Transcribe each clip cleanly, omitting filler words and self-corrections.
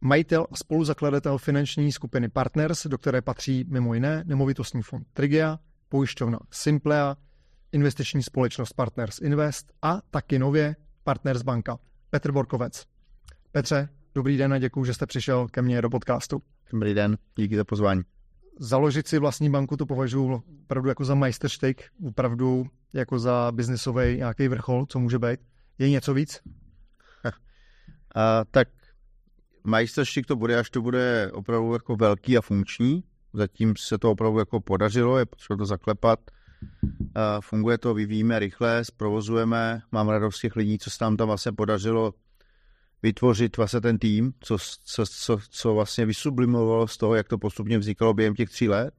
majitel a spoluzakladatel finanční skupiny Partners, do které patří mimo jiné nemovitostní fond Trigea, pojišťovna Simplea, investiční společnost Partners Invest a taky nově Partners Banka. Petr Borkovec. Petře, dobrý den a děkuju, že jste přišel ke mně do podcastu. Dobrý den, díky za pozvání. Založit si vlastní banku to považuji opravdu jako za majstrštyk, opravdu jako za biznisový nějaký vrchol, co může být. Je něco víc? Tak majstrštyk to bude, až to bude opravdu jako velký a funkční. Zatím se to opravdu jako podařilo, je potřeba to zaklepat. Funguje to, vyvíjíme rychle, zprovozujeme. Mám radost těch lidí, co se tam vlastně podařilo vytvořit vlastně ten tým, co vlastně vysublimovalo z toho, jak to postupně vznikalo během těch 3 let.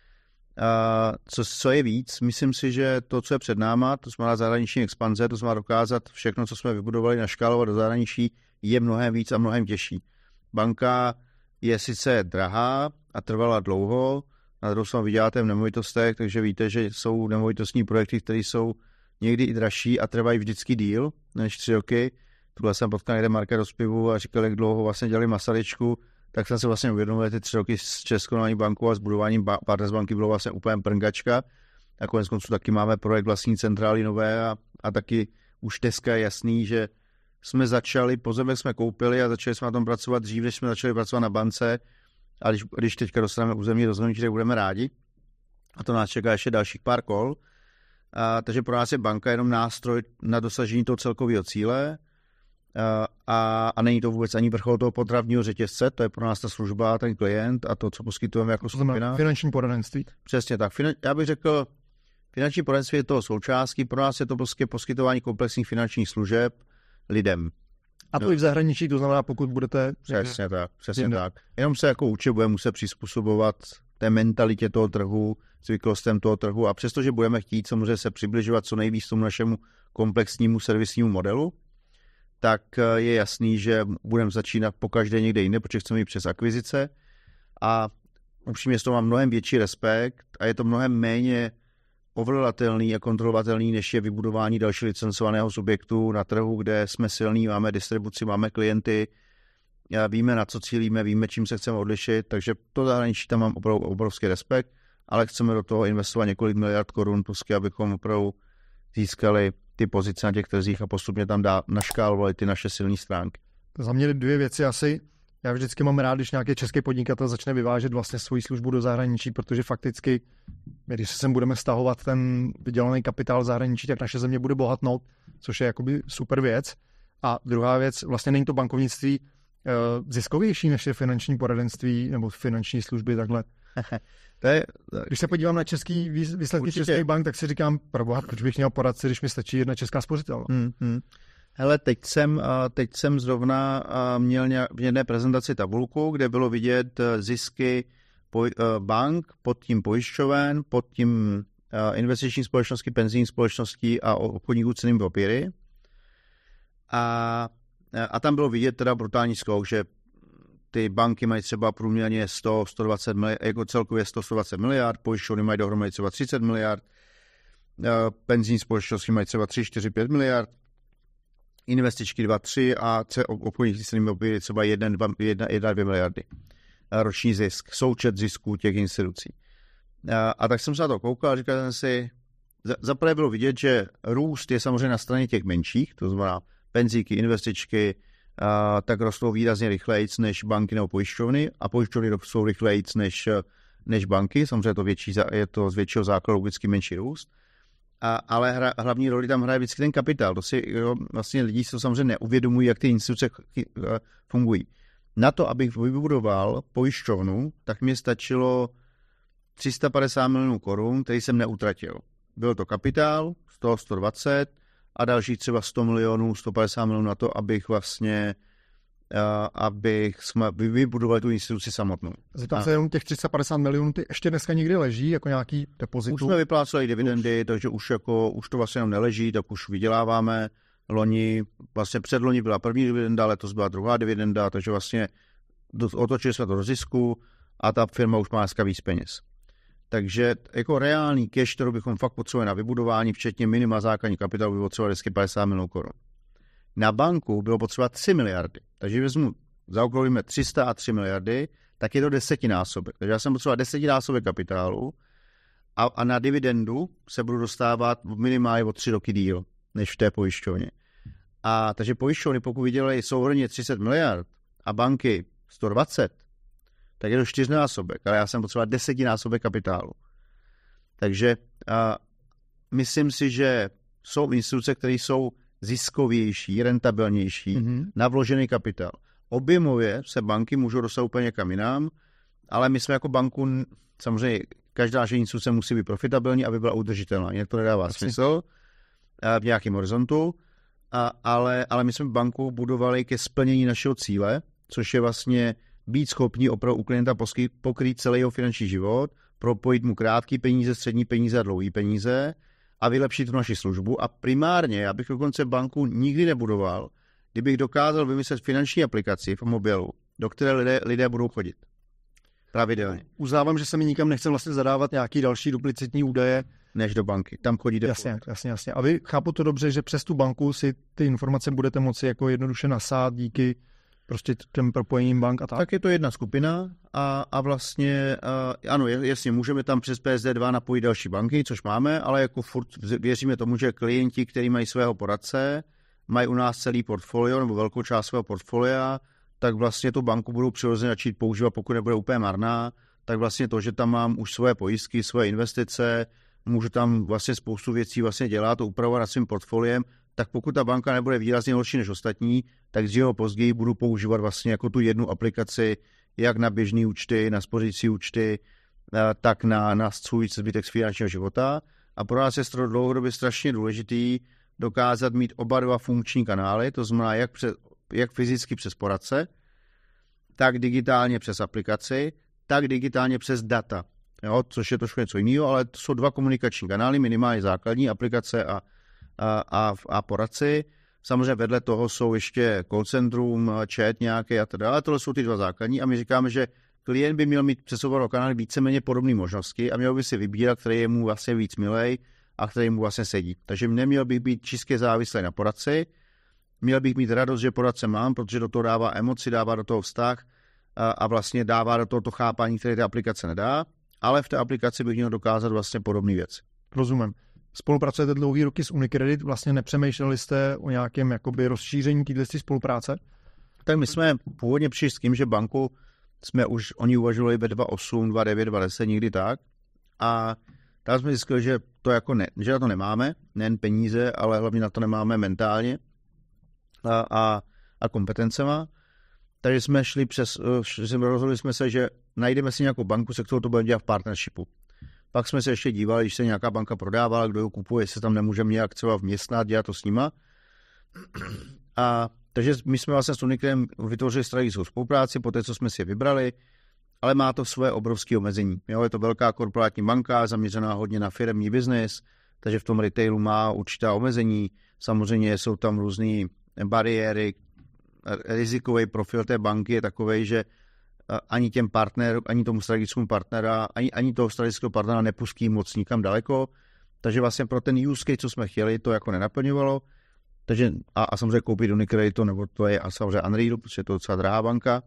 Co je víc, myslím si, že to, co je před náma, to znamená zahraniční expanze, to znamená dokázat všechno, co jsme vybudovali na škálovat do zahraničí, je mnohem víc a mnohem těžší. Banka je sice drahá a trvala dlouho, na druhou stranu vyděláte v nemovitostech, takže víte, že jsou nemovitostní projekty, které jsou někdy i dražší a trvají vždycky díl než 3 roky. Tuhle jsem potkal někde Marka Rozpivu a říkal, jak dlouho vlastně dělali Masaryčku, tak jsem se vlastně uvědomil, že ty 3 roky s Českou národní bankou a s budováním Partners banky bylo vlastně úplně prngačka. A konec konců taky máme projekt vlastní centrály nové a taky už dneska je jasný, že jsme začali, pozemek jsme koupili a začali jsme na tom pracovat dřív, než jsme začali pracovat na bance. A když teďka dostaneme územní rozhodnutí, tak budeme rádi. A to nás čeká ještě dalších pár kol. Takže pro nás je banka jenom nástroj na dosažení toho celkového cíle. A není to vůbec ani vrchol toho potravního řetězce, to je pro nás ta služba, ten klient a to, co poskytujeme jako skupina. Finanční poradenství. Přesně tak. Já bych řekl, finanční poradenství je toho součástí, pro nás je to poskytování komplexních finančních služeb lidem. A to i v zahraničí, to znamená, pokud budete... Přesně tak. Jenom se jako účet budeme muset přizpůsobovat té mentalitě toho trhu, zvyklostem toho trhu a přestože budeme chtít samozřejmě se přibližovat co nejvíc tomu našemu komplexnímu servisnímu modelu, tak je jasný, že budeme začínat pokaždé někde jinde, protože chceme jít přes akvizice a upřímně z toho mám mnohem větší respekt a je to mnohem méně ovladatelný a kontrolovatelný, než je vybudování další licencovaného subjektu na trhu, kde jsme silní, máme distribuci, máme klienty, víme, na co cílíme, víme, čím se chceme odlišit, takže to zahraničí tam mám opravdu obrovský respekt, ale chceme do toho investovat několik miliard korun, prostě, abychom opravdu získali ty pozice na těch trzích a postupně tam naškálovali ty naše silné stránky. Za mě 2 věci asi. Já vždycky mám rád, když nějaký český podnikatel začne vyvážet vlastně svoji službu do zahraničí, protože fakticky, když se sem budeme stahovat ten vydělaný kapitál v zahraničí, tak naše země bude bohatnout, což je jakoby super věc. A druhá věc, vlastně není to bankovnictví ziskovější než je finanční poradenství nebo finanční služby takhle. Když se podívám na český výsledky českých bank, tak si říkám, proboha, proč bych měl poradce, když mi stačí jedna česká spořitelna. Hele, teď jsem zrovna měl v jedné prezentaci tabulku, kde bylo vidět zisky bank, pod tím pojišťoven, pod tím investiční společnosti, penzijní společnosti a obchodníků cennými papíry. A tam bylo vidět teda brutální skok, že ty banky mají třeba průměrně 120 miliard, jako celkově 120 miliard, pojišťovny mají dohromady třeba 30 miliard, penzijní společnosti mají třeba 3, 4, 5 miliard, investičky 2, 3 a obchodníky s nimi opět třeba 1, 2 miliardy. Roční zisk, součet zisků těch institucí. A tak jsem se na to koukal a říkal jsem si, zaprvé bylo vidět, že růst je samozřejmě na straně těch menších, to znamená penzíky, investičky, tak rostou výrazně rychlejc než banky nebo pojišťovny a pojišťovny rostou rychlejc než banky, samozřejmě je to z většího základu vždycky menší růst, ale hlavní roli tam hraje vždycky ten kapitál. Vlastně lidi si to samozřejmě neuvědomují, jak ty instituce fungují. Na to, abych vybudoval pojišťovnu, tak mi stačilo 350 milionů korun, který jsem neutratil. Byl to kapitál, z toho 120 a dalších třeba 100 milionů, 150 milionů na to, abych jsme vybudovali tu instituci samotnou. Zeptám se jenom těch 350 milionů, ty ještě dneska někdy leží jako nějaký depozitu? Už jsme vypláceli dividendy, takže už to vlastně jenom neleží, tak už vyděláváme. Vlastně předloni byla první dividenda, letos byla druhá dividenda, takže vlastně otočili jsme to do zisku a ta firma už má dneska víc peněz. Takže jako reálný cash, kterou bychom fakt potřebovali na vybudování, včetně minima základní kapitálu, by potřebovali 50 milionů korun. Na banku bylo potřeba 3 miliardy. Takže vezmu zaokrouhlíme 303 miliardy, tak je to 10násobek. Takže já jsem potřeboval 10násobek kapitálu a na dividendu se budu dostávat minimálně o 3 roky díl, než v té pojišťovně. A takže pojišťovny, pokud vydělají souhrnně 30 miliard a banky 120, tak je to 4násobek, ale já jsem potřeboval 10násobek kapitálu. Takže myslím si, že jsou instituce, které jsou ziskovější, rentabilnější, na vložený kapitál. Objemově se banky můžou dostat úplně někam jinam, ale my jsme jako banku, samozřejmě každá instituce musí být profitabilní, aby byla udržitelná. Jinak to nedává smysl v nějakém horizontu, ale my jsme banku budovali ke splnění našeho cíle, což je vlastně být schopni opravdu u klienta pokrýt celý jeho finanční život, propojit mu krátký peníze, střední peníze a dlouhý peníze a vylepšit tu naši službu. A primárně, já bych dokonce banku nikdy nebudoval, kdybych dokázal vymyslet finanční aplikaci v mobilu, do které lidé budou chodit. Pravidelně. Uznávám, že se mi nikam nechce vlastně zadávat nějaký další duplicitní údaje. Než do banky. Tam chodíte. Jasně. A vy chápu to dobře, že přes tu banku si ty informace budete moci jako jednoduše nasát díky prostě těm propojením bank a tak. Tak je to jedna skupina a vlastně, ano, jasně, můžeme tam přes PSD2 napojit další banky, což máme, ale jako furt věříme tomu, že klienti, kteří mají svého poradce, mají u nás celý portfolio nebo velkou část svého portfolia, tak vlastně tu banku budou přirozeně začít používat, pokud nebude úplně marná, tak vlastně to, že tam mám už svoje pojistky, svoje investice, můžu tam vlastně spoustu věcí vlastně dělat, upravovat nad svým portfoliem, tak pokud ta banka nebude výrazně horší než ostatní, tak dříve později budu používat vlastně jako tu jednu aplikaci, jak na běžné účty, na spořící účty, tak na svůj zbytek z finančního života. A pro nás je dlouhodobě strašně důležitý dokázat mít oba dva funkční kanály, to znamená jak fyzicky přes poradce, tak digitálně přes aplikaci, tak digitálně přes data. Jo, což je trošku něco jiného, ale to jsou dva komunikační kanály, minimálně základní, aplikace a poradci. Samozřejmě vedle toho jsou ještě call centrum, chat nějaké a teda, ale tohle jsou ty dva základní a my říkáme, že klient by měl mít přes oba kanály víceméně podobné možnosti a měl by si vybírat, který je mu vlastně víc milej a který mu vlastně sedí. Takže neměl bych být čistě závislý na poradci, měl bych mít radost, že poradce mám, protože do toho dává emoci, dává do toho vztah a vlastně dává do toho to chápání, které ta aplikace nedá, ale v té aplikaci bych měl dokázat vlastně podobné věci. Rozumím. Spolupracujete dlouhý roky s Unicredit, vlastně nepřemýšleli jste o nějakém jakoby rozšíření této spolupráce? Tak my jsme původně přišli s tím, že banku oni uvažovali ve 2008, 2009, 2010, někdy tak. A tak jsme zjistili, že to jako že na to nemáme, nejen peníze, ale hlavně na to nemáme mentálně a kompetencema. Takže jsme rozhodli jsme se, že najdeme si nějakou banku, se kterou to budeme dělat v partnershipu. Pak jsme se ještě dívali, když se nějaká banka prodávala, kdo ji kupuje, jestli tam nemůžeme nějak třeba vměstnat, dělat to s nima. Takže my jsme vlastně s Unicredem vytvořili strategickou spolupráci, po té, co jsme si je vybrali, ale má to svoje obrovské omezení. Jo, je to velká korporátní banka, zaměřená hodně na firemní biznis, takže v tom retailu má určitá omezení. Samozřejmě jsou tam různé bariéry, rizikový profil té banky je takovej, že ani těm partnerům, ani tomu strategickému partnera, ani toho strategického partnera nepustí moc nikam daleko. Takže vlastně pro ten use case, co jsme chtěli, to jako nenaplňovalo. Takže a samozřejmě koupit Unicredit, nebo to je a samozřejmě Unreal, protože to je docela drahá banka.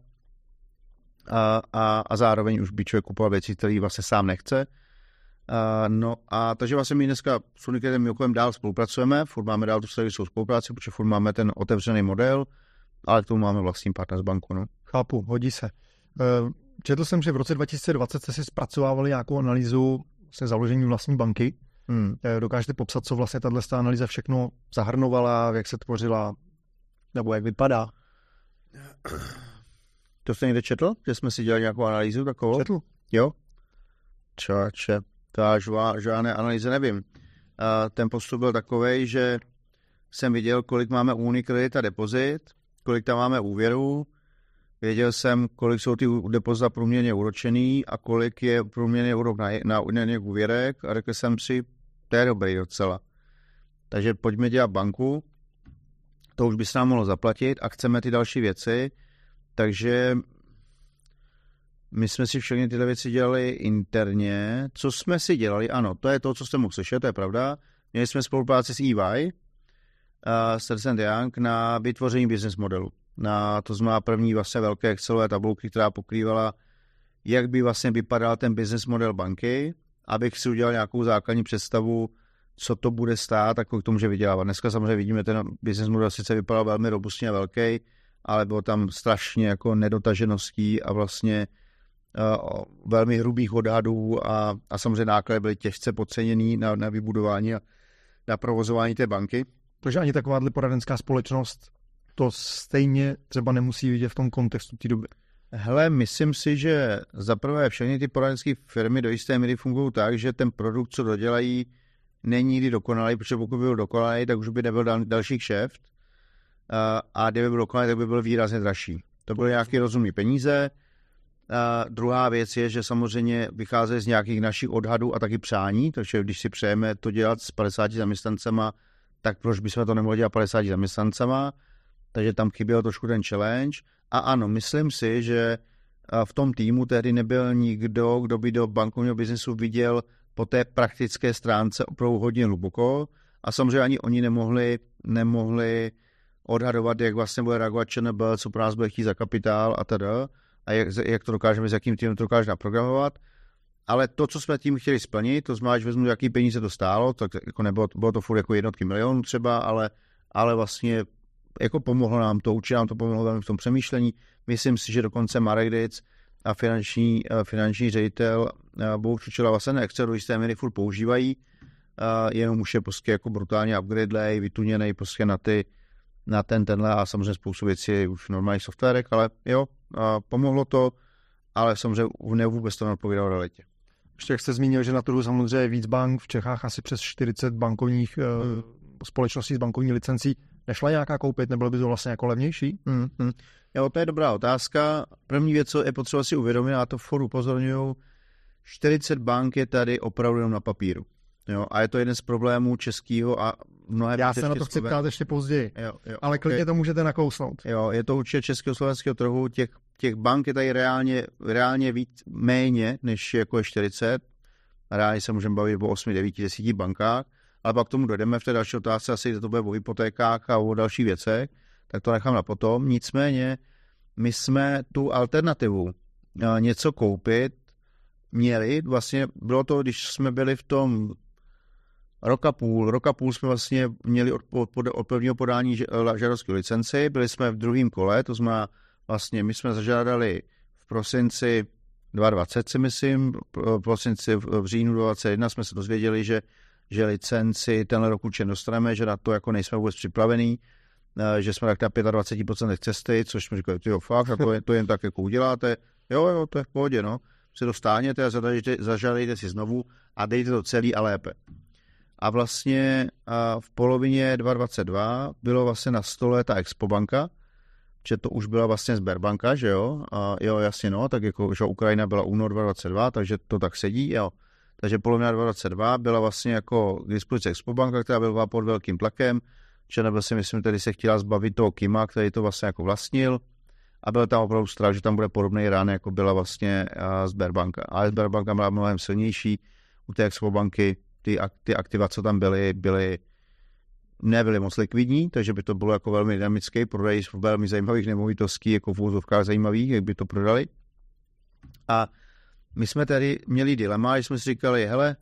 A zároveň už by člověk kupoval věci, které vlastně sám nechce. Takže vlastně my dneska s Unicreditem mimochodem dál spolupracujeme, furt máme dál tu strategickou spolupráci, protože furt máme ten otevřený model, ale k tomu máme vlastní partner z banku. No. Chápu, hodí se. Četl jsem, že v roce 2020 jste si zpracovávali nějakou analýzu se založením vlastní banky. Dokážete popsat, co vlastně tato analýza všechno zahrnovala, jak se tvořila, nebo jak vypadá? To jste někde četl? Že jsme si dělali nějakou analýzu takovou? Četl. Jo? Čače, to žádné analýze nevím. Ten postup byl takovej, že jsem viděl, kolik máme u Unicredita depozit, kolik tam máme úvěrů, věděl jsem, kolik jsou ty depozita průměrně úročený a kolik je průměrně úrok na úvěrek a řekl jsem si, to je dobrý docela. Takže pojďme dělat banku, to už by se nám mohlo zaplatit a chceme ty další věci, takže my jsme si všechny tyhle věci dělali interně. Co jsme si dělali? Ano, to je to, co jste mohl slyšet, to je pravda. Měli jsme spolupráci s EY, s Ernst & Young na vytvoření business modelu. to znamená první vlastně velké Excelové tabulky, která pokrývala, jak by vlastně vypadal ten business model banky, abych si udělal nějakou základní představu, co to bude stát a kolik to může vydělávat. Dneska samozřejmě vidíme, ten business model sice vypadal velmi robustně a velký, ale bylo tam strašně jako nedotažeností a vlastně velmi hrubých odhadů a samozřejmě náklady byly těžce podceněný na vybudování a na provozování té banky. Takže ani takováhle poradenská společnost to stejně třeba nemusí vidět v tom kontextu té doby. Hele, myslím si, že zaprvé všechny ty poradenské firmy do jisté míry fungují tak, že ten produkt, co dodělají, není nikdy dokonalý, protože pokud by byl dokonalý, tak už by nebyl další kšeft a kdyby byl dokonalý, tak by byl výrazně dražší. To byly nějaké rozumné peníze. Druhá věc je, že samozřejmě vychází z nějakých našich odhadů a taky přání, takže když si přejeme to dělat s 50 zaměstnancema, tak proč bychom to nemohli dělat 50 zaměstnancema, takže tam chyběl trošku ten challenge. A ano, myslím si, že v tom týmu tehdy nebyl nikdo, kdo by do bankovního biznesu viděl po té praktické stránce opravdu hodně hluboko a samozřejmě ani oni nemohli odhadovat, jak vlastně bude reagovat ČNB, co pro nás bude chtít za kapitál a teda, a jak to dokážeme, s jakým týmem to dokáže naprogramovat. Ale to, co jsme tím chtěli splnit, to znamená, že vezmu, jaký peníze to stálo, tak jako bylo to furt jako jednotky milionů třeba, ale vlastně jako pomohlo nám to, určitě nám to pomohlo velmi v tom přemýšlení. Myslím si, že dokonce Marek Dic a finanční ředitel Bouch Čučela vlastně na Excel do jisté míry furt používají, jenom už je prostě jako brutálně upgradelej, vytuněnej prostě na tenhle a samozřejmě spoustu věcí už v normálních softwarech, ale jo, pomohlo to, ale samozřejmě vůbec to neodpovídalo realitě. Ještě jak jste zmínil, že na trhu samozřejmě je víc bank, v Čechách asi přes 40 bankovních společností s bankovní licencí. Nešla nějaká koupit, nebylo by to vlastně jako levnější? Jo, to je dobrá otázka. První věc, co je potřeba si uvědomit, a to furt upozorňuju, 40 bank je tady opravdu jenom na papíru. Jo, a je to jeden z problémů českého a mnohé... Já se na to chci ptát ještě později, jo, ale klidně to můžete nakousnout. Jo, je to určitě českého slovenského trhu, těch bank je tady reálně víc méně, než jako je 40. Reálně se můžeme bavit o 8, 9, 10 bankách, ale pak k tomu dojdeme v té další otázce, asi to bude o hypotékách a o dalších věcech, tak to nechám na potom. Nicméně my jsme tu alternativu něco koupit měli. Vlastně bylo to, když jsme byli v tom rok a půl jsme vlastně měli od prvního podání žádosti o licenci, byli jsme v druhém kole, to znamená vlastně my jsme zažádali v prosinci 2020, si myslím, v říjnu 2021 jsme se dozvěděli, že licenci tenhle rok určitě dostaneme, že na to jako nejsme vůbec připravení, že jsme tak na 25% cesty, což jsme říkali, tyjo, fakt, a to jen tak jako uděláte, jo, to je v pohodě, no, se dostáhněte a zažádejte si znovu a dejte to celý a lépe. A vlastně v polovině 2022 bylo vlastně na stole ta Expobanka, že to už byla vlastně Sberbanka, že jo? Jo, jasně, no, tak jako, že Ukrajina byla únor 2022, takže to tak sedí, jo. Takže polovina 2022 byla vlastně jako k dispozici Expobanka, která byla pod velkým tlakem, ČNB si myslím, tedy se chtěla zbavit toho Kima, který to vlastně jako vlastnil a byl tam opravdu strach, že tam bude podobný rán, jako byla vlastně Sberbanka. Ale Sberbanka byla mnohem silnější, u té Expobanky ty aktiva, co tam nebyly moc likvidní, takže by to bylo jako velmi dynamické, prodej velmi zajímavých nemovitostí, jako v úzovkách zajímavých, jak by to prodali. A my jsme tady měli dilema, že jsme si říkali, hele,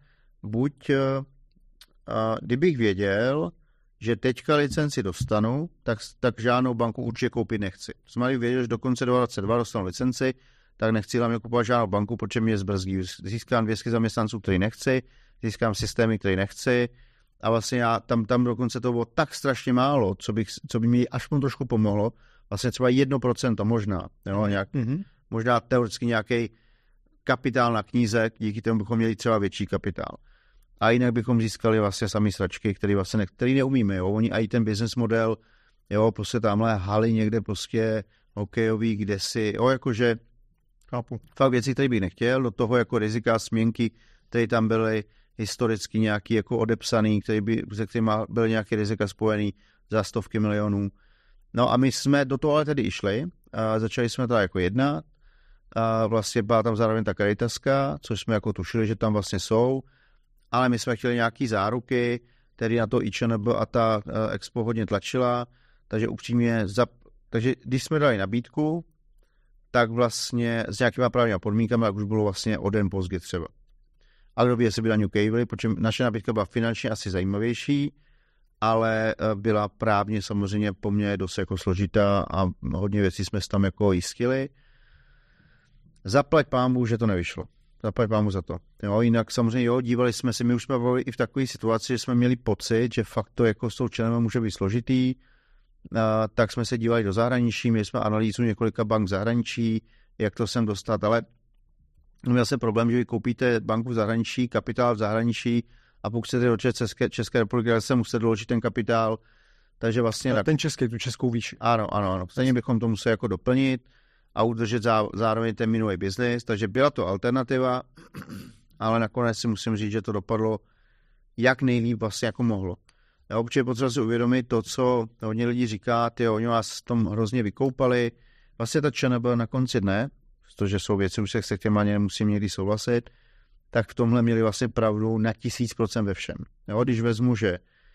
kdybych věděl, že teďka licenci dostanu, tak žádnou banku určitě koupit nechci. Jsme věděli, že do konce 2022 dostanu licenci, tak nechci hlavně kupovat žádnou banku, protože mě zbrzdí. Získám 200 zaměstnanců, který nechci, získám systémy, které nechci a vlastně já tam dokonce to bylo tak strašně málo, co by mi až trošku pomohlo, vlastně třeba 1% možná, jo, možná teoreticky nějaký kapitál na kníze, díky tomu bychom měli třeba větší kapitál. A jinak bychom získali vlastně sami sračky, který neumíme, jo, oni i ten business model, jo, prostě tamhle haly někde prostě hokejový, kde si, jo, jakože chápu. Fakt věci, které bych nechtěl, do toho jako rizika, směnky, které tam byly historicky nějaký jako odepsaný, se kterými byly nějaké rizika spojený za stovky milionů. No a my jsme do toho ale tedy išli, začali jsme teda jako jednat, vlastně byla tam zároveň ta Caritaska, což jsme jako tušili, že tam vlastně jsou, ale my jsme chtěli nějaký záruky, tedy na to ČNB a ta Expo hodně tlačila, takže upřímně Takže když jsme dali nabídku, tak vlastně s nějakýma právníma podmínkami, tak už bylo vlastně o den později třeba. A kdo ví, jestli by na ňu kejvili, protože naše nabídka byla finančně asi zajímavější, ale byla právně samozřejmě po mně dost jako složitá a hodně věcí jsme tam jako jistili. Zaplať pámu, že to nevyšlo. Zaplať pámu za to. Jo, jinak samozřejmě dívali jsme si, my už jsme byli i v takové situaci, že jsme měli pocit, že fakt to jako s tou členem může být složitý, tak jsme se dívali do zahraničí, měli jsme analýzu několika bank v zahraničí, jak to sem dostat, ale měl jsem problém, že vy koupíte banku v zahraničí, kapitál v zahraničí a pokud chcete do České republiky, tak se musíte doložit ten kapitál, takže vlastně... Ten český, tu českou výši. Ano. Stejně bychom to museli jako doplnit a udržet zároveň ten minulý biznis, takže byla to alternativa, ale nakonec si musím říct, že to dopadlo jak nejlíp vlastně jako mohlo. Jo, protože potřeba si uvědomit to, co hodně lidí říká, oni vás tom hrozně vykoupali. Vlastně ta ČNB na konci dne, protože jsou věci, už se k těm ani nemusím někdy souhlasit, tak v tomhle měli vlastně pravdu na 1000% ve všem. Jo, když vezmu, že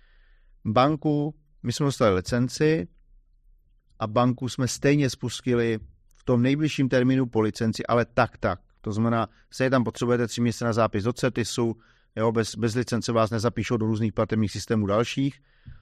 banku, my jsme dostali licenci a banku jsme stejně spustili v tom nejbližším termínu po licenci, ale tak. To znamená, stejně tam potřebujete 3 měsíce na zápis do CETISu, jo, bez licence vás nezapíšou do různých platebních systémů dalších,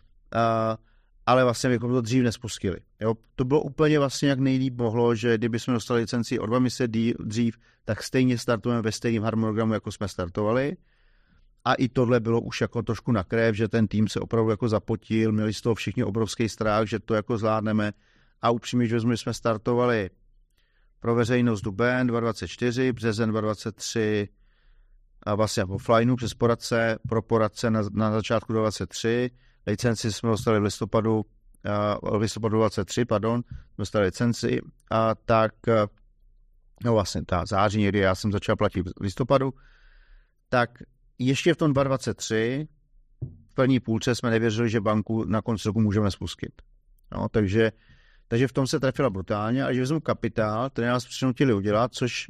ale vlastně bychom to dřív nespustili. Jo. To bylo úplně vlastně jak nejlíp mohlo, že kdyby jsme dostali licenci o 2 měsíce dřív, tak stejně startujeme ve stejném harmonogramu, jako jsme startovali. A i tohle bylo už jako trošku na krev, že ten tým se opravdu jako zapotil, měli z toho všichni obrovský strach, že to jako zvládneme. A upřímně, že jsme startovali pro veřejnost duben 2024, březen 2023 a vlastně offlineu přes poradce, pro poradce na začátku 2023. Licenci jsme dostali v listopadu 2023, jsme dostali licenci a tak, no vlastně ta září někdy, já jsem začal platit v listopadu, tak ještě v tom 2023 v první půlce jsme nevěřili, že banku na konci roku můžeme spustit. No, takže v tom se trefila brutálně a když vezmu kapitál, který nás přinutili udělat, což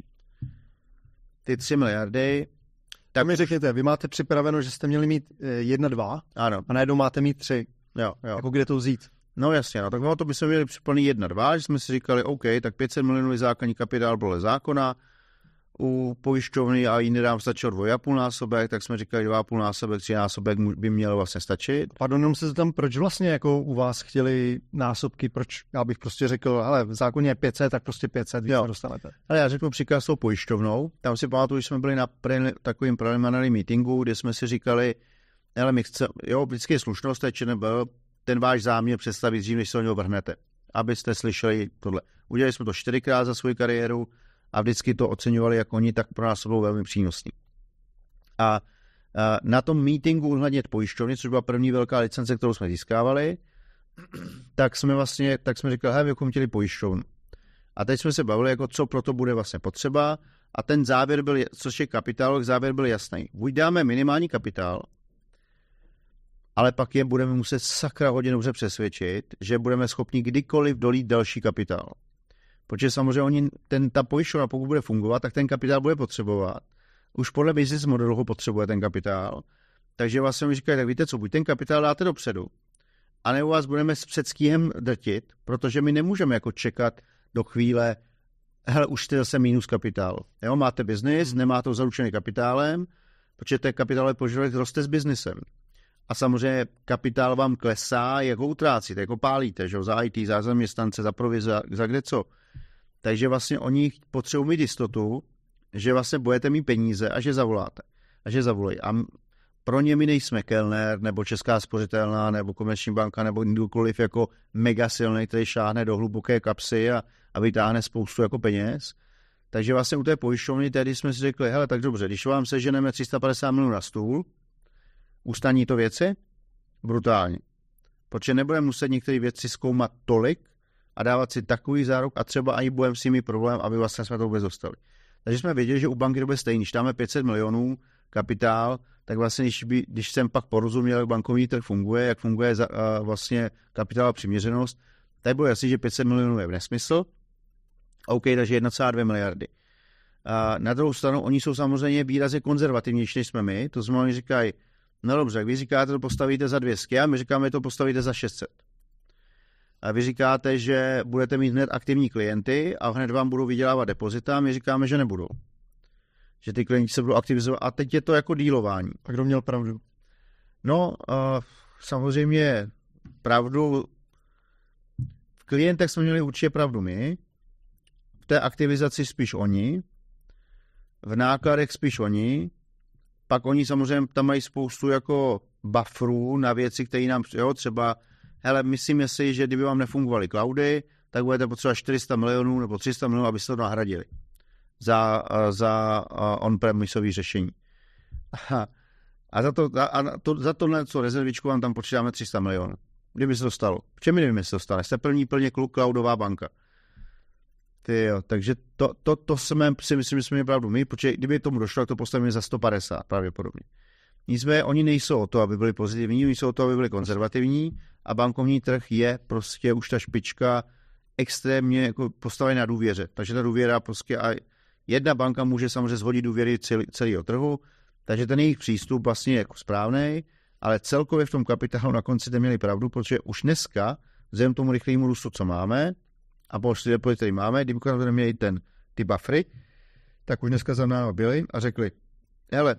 ty 3 miliardy. Tak mi řekněte, vy máte připraveno, že jste měli mít 1-2 ano. A najednou máte mít 3. Jo. Jako kde to vzít? No jasně, tak to bychom měli připlný 1-2, že jsme si říkali, OK, tak 500 milionů základní kapitál podle zákona, u pojišťovny a jiný nám stačilo 2,5 násobek, tak jsme říkali 2,5 násobek, 3 násobek by mělo vlastně stačit. Pardon, jenom se tam, proč vlastně jako u vás chtěli násobky, proč já bych prostě řekl, hele, v zákoně je 500, tak prostě 500, víc dostanete. Ale já řeknu příklad s tou pojišťovnou, tam si pamatuju, že jsme byli na takovým preliminary meetingu, kde jsme si říkali, hele, my chceme, vždycky je slušnost, byl ten váš záměr představit dřív, než se o něho vrhnete, abyste slyšeli tohle. Udělali jsme to 4krát za svou kariéru, a vždycky to oceňovali jako oni, tak pro nás to bylo velmi přínosný. A na tom meetingu ohledně pojišťovny, což byla první velká licence, kterou jsme získávali, tak jsme říkali, hej, bychom chtěli pojišťovnu. A teď jsme se bavili, jako co pro to bude vlastně potřeba a ten závěr byl, což je kapitál, závěr byl jasný. Buď dáme minimální kapitál, ale pak je budeme muset sakra hodně dobře přesvědčit, že budeme schopni kdykoliv dolít další kapitál. Protože samozřejmě ta pojišťovna, pokud bude fungovat, tak ten kapitál bude potřebovat. Už podle business modelu ho potřebuje ten kapitál. Takže vlastně mi říkají, tak víte co, buď ten kapitál dáte dopředu, anebo vás budeme s předstihem drtit, protože my nemůžeme jako čekat do chvíle, hele, už jste zase minus kapitál. Jo, máte biznis, nemáte ho zaručený kapitálem, protože ten kapitál požadavek roste s biznisem. A samozřejmě kapitál vám klesá, jak ho utrácíte, jako pálíte, že za IT, za zaměstnance, za provize, za kde co. Takže vlastně oni potřebují mít jistotu, že vlastně budete mít peníze a že zavoláte. A že zavolají. A pro ně my nejsme Kellner, nebo Česká spořitelná, nebo Komerční banka, nebo kdokoliv jako mega silný, který šáhne do hluboké kapsy a vytáhne spoustu jako peněz. Takže vlastně u té pojišťovny tehdy jsme si řekli, hele, tak dobře, když vám seženeme 350 milionů na stůl, ustaní to věci? Brutálně. Protože nebudeme muset některé věci zkoumat tolik a dávat si takový záruk a třeba ani budeme si mít problém, aby vlastně jsme to vůbec dostali. Takže jsme věděli, že u banky to bude stejný. Když dáme 500 milionů kapitál, tak vlastně, když jsem pak porozuměl, jak bankovní trh funguje, jak funguje vlastně kapitálová přiměřenost, tak bylo jasný, že 500 milionů je v nesmysl. OK, takže 1,2 miliardy. Na druhou stranu, oni jsou samozřejmě výrazně konzervativnější, než jsme my. To znamená, oni říkají, no dobře, vy říkáte, to postavíte za 200 a my říkáme, to postavíte za 600. A vy říkáte, že budete mít hned aktivní klienty a hned vám budou vydělávat depozita, a my říkáme, že nebudou. Že ty klienti se budou aktivizovat a teď je to jako dílování. A kdo měl pravdu? No, samozřejmě pravdu, v klientech jsme měli určitě pravdu my, v té aktivizaci spíš oni, v nákladech spíš oni, pak oni samozřejmě tam mají spoustu jako bufferů na věci, které nám, jo, třeba, hele, myslíme si, že kdyby vám nefungovaly cloudy, tak budete potřebovat 400 milionů nebo 300 milionů, abyste to nahradili za on-premisové řešení. A za tohle, co rezervičku, vám tam počítáme 300 milionů. Kdyby se to stalo. V čem kdyby se to stalo? Jste plně cloudová banka. Takže to jsme si myslím, že jsme měli pravdu my, protože kdyby tomu došlo, tak to postavíme za 150 pravděpodobně. Nicméně oni nejsou o to, aby byli pozitivní, oni jsou o to, aby byli konzervativní a bankovní trh je prostě už ta špička extrémně jako postavená na důvěře. Takže ta důvěra prostě a jedna banka může samozřejmě zhodit důvěry celého trhu, takže ten jejich přístup vlastně je jako správný, ale celkově v tom kapitálu na konci neměli pravdu, protože už dneska, vzhledem tomu rychlému růstu, co máme, a počty depozit, který máme, kdyby to neměli ty buffery, tak už dneska za námi byli a řekli, hele,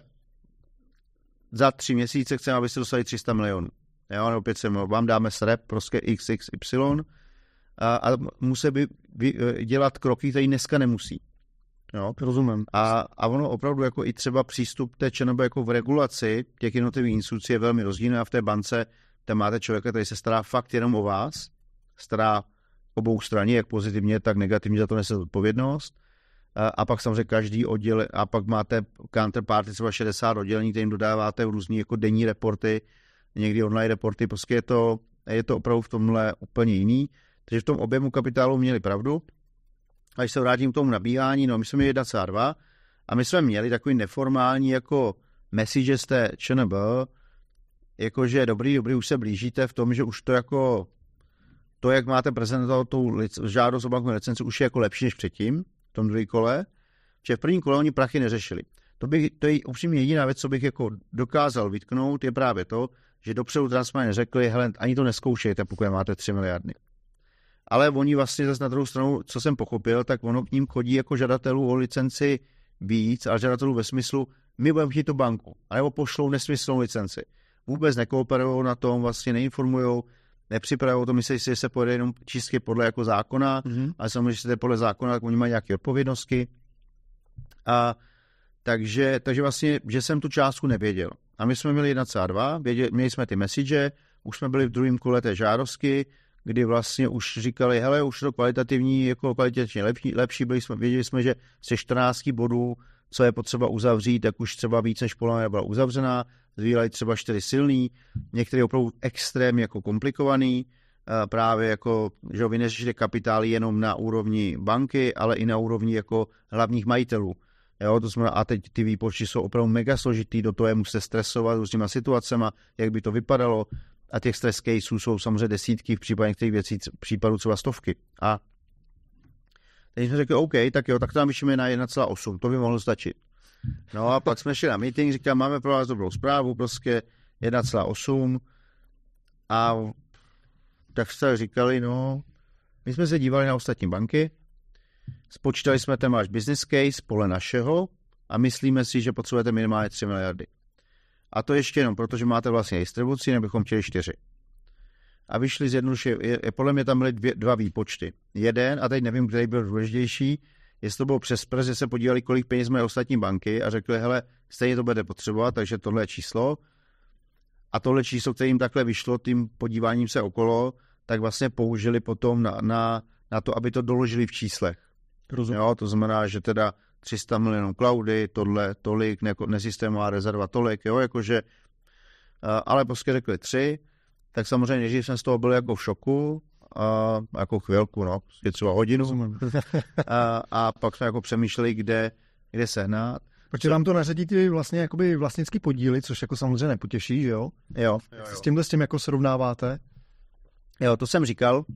za 3 měsíce chceme, abyste dostali 300 milionů. Jo, nebo 500 milionů. Vám dáme SREP, prostě XXY a musí by dělat kroky, které dneska nemusí. Jo, rozumím. A ono opravdu jako i třeba přístup té ČNB jako v regulaci těch jednotlivých institucí je velmi rozdílný a v té bance tam máte člověka, který se stará fakt jenom o vás, stará obou straně, jak pozitivně, tak negativně za to nese odpovědnost. A pak samozřejmě každý odděl, a pak máte counterparty třeba 60 oddělení, kterým dodáváte v různý jako denní reporty, někdy online reporty, prostě je to opravdu v tomhle úplně jiný. Takže v tom objemu kapitálu měli pravdu. A když se vrátím k tomu nabíhání, no my jsme měli 1,2 a my jsme měli takový neformální jako message z té ČNB, jakože dobrý, už se blížíte v tom, že už to jako to, jak máte prezentovat tu žádost o bankovní licenci, už je jako lepší než předtím, v tom druhém kole, že v prvním kole oni prachy neřešili. To je upřímně jediná věc, co bych jako dokázal vytknout, je právě to, že dopředu transparentně řekli, hele, ani to neskoušejte, pokud máte 3 miliardy. Ale oni vlastně zase na druhou stranu, co jsem pochopil, tak ono k ním chodí jako žadatelů o licenci víc, ale žadatelů ve smyslu, my budeme chtít tu banku, anebo pošlou nesmyslnou licenci. Vůbec nekooperují na tom, vlastně neinformují, nepřipravují to, myslí si, že se pojede jenom čistě podle jako zákona, ale samozřejmě, že se podle zákona, tak oni mají nějaké odpovědnosti. A takže vlastně, že jsem tu částku nevěděl. A my jsme měli 1,2, měli jsme ty message, už jsme byli v druhém kole té žádosti, kdy vlastně už říkali, hele, už to kvalitativní, jako kvalitativně lepší, věděli jsme, že ze 14 bodů, co je potřeba uzavřít, tak už třeba víc než polovina byla uzavřená, zbývaly třeba 4 silný, některé opravdu extrémně jako komplikovaný, právě jako, že vy neřešíte kapitály jenom na úrovni banky, ale i na úrovni jako hlavních majitelů. Jo, to znamená, a teď ty výpočty jsou opravdu mega složitý, do toho je musíte stresovat různýma situacema, jak by to vypadalo, a těch stress caseů jsou samozřejmě desítky, v případě některých věcí, případů třeba stovky. A teď jsme řekli, OK, tak jo, tak to nám vyšíme na 1,8, to by mohlo stačit. No a pak jsme šli na meeting, říkám, máme pro vás dobrou zprávu, prostě 1,8 a tak jste říkali, no, my jsme se dívali na ostatní banky, spočítali jsme ten váš business case podle našeho a myslíme si, že potřebujete minimálně 3 miliardy. A to ještě jenom, protože máte vlastně distribuci, nebychom chtěli 4. A vyšli zjednoduše, podle mě tam byly 2 výpočty. Jeden, a teď nevím, který byl důležitější, jestli to bylo přes prst, že se podívali, kolik peněz mají ostatní banky a řekli, hele, stejně to budete potřebovat, takže tohle je číslo. A tohle číslo, kterým takhle vyšlo, tím podíváním se okolo, tak vlastně použili potom na to, aby to doložili v číslech. Jo, to znamená, že teda 300 milionů cloudy, tohle, tolik, nesystémová rezerva, tolik, jo, jakože, ale prostě řekli 3, tak samozřejmě, než jsme z toho byli jako v šoku, jako chvilku, no, je třeba hodinu, a pak jsme jako přemýšleli, kde sehnat. Protože vám to nařadí ty vlastně jakoby vlastnický podíly, což jako samozřejmě nepotěší, že jo? Jo. S tím jako srovnáváte? Jo, to jsem říkal,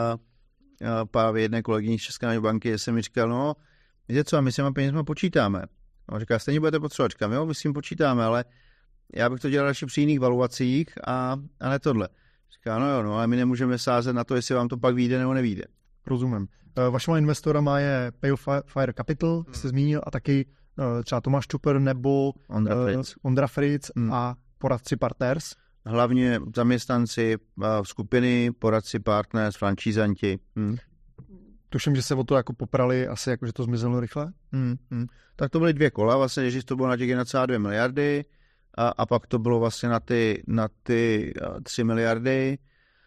právě jedné kolegyni z České národní banky, jsem mi říkal, no, víte co, my s těma penězma počítáme. On říká, stejně budete potřebovat. Říkám, jo, my s tím počítáme, ale já bych to dělal ještě při jiných valuacích a ne tohle. Říká, no, ale my nemůžeme sázet na to, jestli vám to pak vyjde nebo nevyjde. Rozumím. Vašima investorama je Pale Fire Capital, jste zmínil, a taky třeba Tomáš Čuper nebo Ondra Fritz a poradci Partners. Hlavně zaměstnanci skupiny, poradci Partners, franšízanti. Tuším, že se o to jako poprali, asi jako, že to zmizelo rychle. Tak to byly 2 kola, vlastně, že to bylo na těch 1,2 miliardy a pak to bylo vlastně na ty 3 miliardy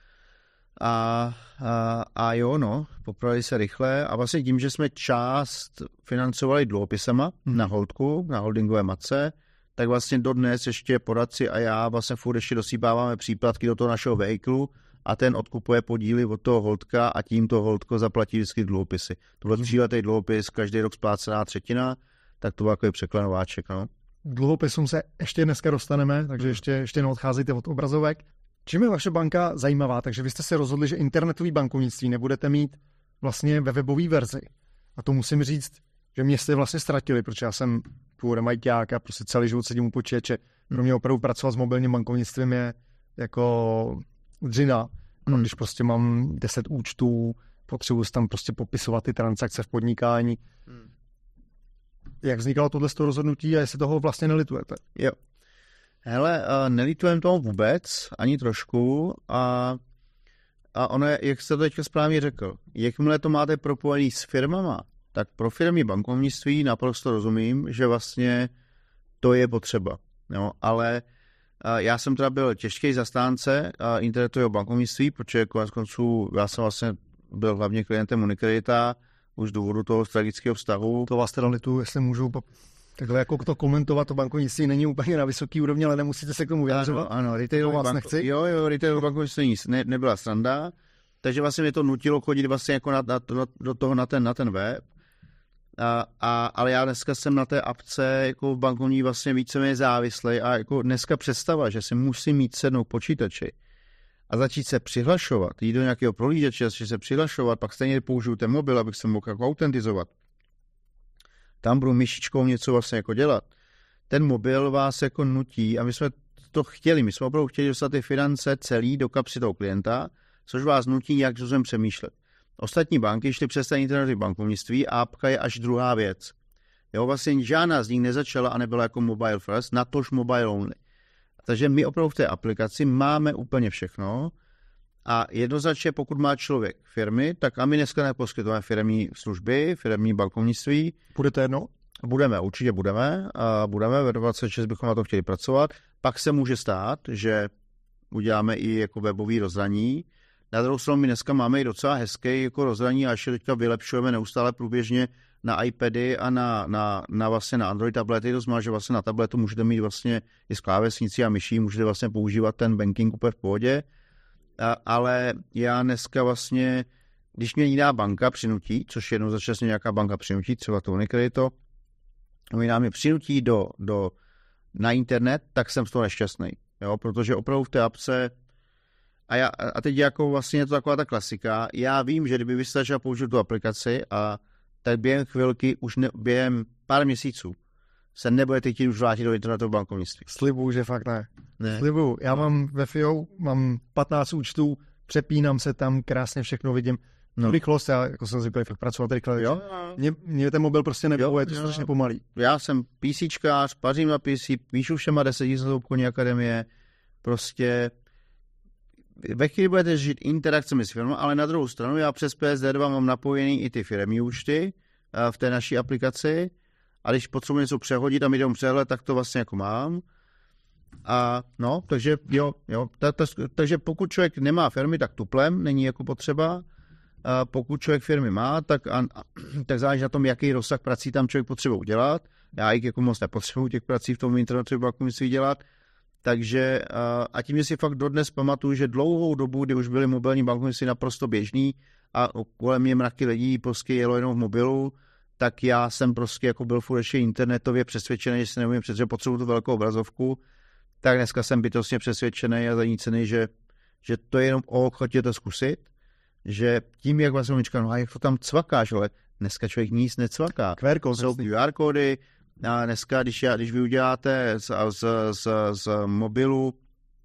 a jo, no, poprali se rychle a vlastně tím, že jsme část financovali dluhopisama na holdku, na holdingové matce, tak vlastně dodnes ještě poradci a já vlastně furt ještě dosýpáváme příplatky do toho našeho vehiklu a ten odkupuje podíly od toho holdka a tímto holdko zaplatí vždycky dluhopisy. Tohle 3letý dluhopis, každý rok splácená třetina, tak to byl takový překlenováček, no. K dluhopisům se ještě dneska dostaneme, takže ještě neodcházíte od obrazovek. Čím je vaše banka zajímavá? Takže vy jste se rozhodli, že internetový bankovnictví nebudete mít vlastně ve webové verzi. A to musím říct, že mě jste vlastně ztratili, protože já jsem původem ajťák a prostě celý život sedím u počítače. Pro mě opravdu pracovat s mobilním bankovnictvím je jako dřina. Když prostě mám 10 účtů, potřebuji tam prostě popisovat ty transakce v podnikání. Jak vznikalo tohle rozhodnutí a jestli toho vlastně nelitujete? Jo. Hele, nelitujeme toho vůbec, ani trošku a ono je, jak jste to teďka správně řekl, jakmile to máte propojený s firmama, tak pro firmy bankovnictví naprosto rozumím, že vlastně to je potřeba. Jo? Ale já jsem teda byl těžký zastánce internetového bankovnictví, protože konec konců já jsem vlastně byl hlavně klientem Unicredita už z důvodu toho strategického vztahu. To vás teda lituju, jestli můžu takhle jako to komentovat, to bankovnictví není úplně na vysoký úrovni, ale nemusíte se k tomu vyjadřovat. Ano, nechci. Jo, retailová bankovnictví nebyla sranda, takže vlastně mě to nutilo chodit vlastně jako do toho na ten web. Ale já dneska jsem na té apce jako bankovní vlastně víceméně závislý a jako dneska představa, že si musím mít sednout počítači a začít se přihlašovat, jít do nějakého prohlížeče, začít se přihlašovat, pak stejně použiju ten mobil, abych se mohl jako autentizovat. Tam budu myšičkou něco vlastně jako dělat. Ten mobil vás jako nutí a my jsme to chtěli, my jsme opravdu chtěli dostat ty finance celý do kapsy toho klienta, což vás nutí nějak způsobem přemýšlet. Ostatní banky šly přes ten internetový bankovnictví a apka je až druhá věc. Jo, vlastně žádná z nich nezačala a nebyla jako mobile first, natož mobile only. Takže my opravdu v té aplikaci máme úplně všechno a jednoznačně pokud má člověk firmy, tak a my dneska neposkytujeme firmní služby, firmní bankovnictví. Budete jedno? Určitě budeme, ve 26 bychom na to chtěli pracovat. Pak se může stát, že uděláme i jako webový rozhraní. Na druhou stranu my dneska máme i docela hezký jako rozhraní a ještě teďka vylepšujeme neustále průběžně na iPady a na vlastně na Android tablety, to znamená, že vlastně na tabletu můžete mít vlastně i s klávesnicí a myší, můžete vlastně používat ten banking úplně v pohodě, ale já dneska vlastně, když mě jiná banka přinutí, což jednoznačně nějaká banka přinutí, třeba to Unicredito, jiná mě přinutí na internet, tak jsem z toho nešťastný, jo, protože opravdu v té apce a teď jako vlastně je to taková ta klasika, já vím, že kdyby vy jste začal použít tu aplikaci tak během chvilky, během pár měsíců se nebudete chtít už vrátit do internetového bankovnictví. Slibuju, že fakt ne. Slibuju. Já mám ve FIO, mám 15 účtů, přepínám se tam, krásně všechno vidím. Rychlost, já jako jsem zvyklý fakt pracovat rychle. Jo. Mě ten mobil prostě nepohuje, je to strašně pomalý. Já jsem PCčkář, pařím na PC, píšu všema 10 z obchodní akademie, prostě ve chvíli budete žít interakcemi s firmou, ale na druhou stranu já přes PSD2 mám napojený i ty firemní účty v té naší aplikaci a když potřebuji něco přehodit a mi jdou přehled, tak to vlastně jako mám. A no, takže jo. Takže pokud člověk nemá firmy, tak tuplem, není jako potřeba. A pokud člověk firmy má, tak záleží na tom, jaký rozsah prací tam člověk potřebuje udělat. Já i jako moc nepotřebuji těch prací v tom internetovém bankovnictví dělat. Takže a tím, že si fakt dodnes pamatuju, že dlouhou dobu, kdy už byly mobilní bankovnictví naprosto běžný a kolem mě mraky lidí prostě jelo jenom v mobilu, tak já jsem prostě jako byl furt ještě internetově přesvědčený, že si neumím že potřebuji tu velkou obrazovku, tak dneska jsem bytostně přesvědčený a zanícený, že to je jenom o ochotě to zkusit, že tím, jak vlastně říká, no a jak to tam cvakáš, ale dneska člověk nic necvaká. Jsou QR kódy, a dneska, když vy uděláte z mobilu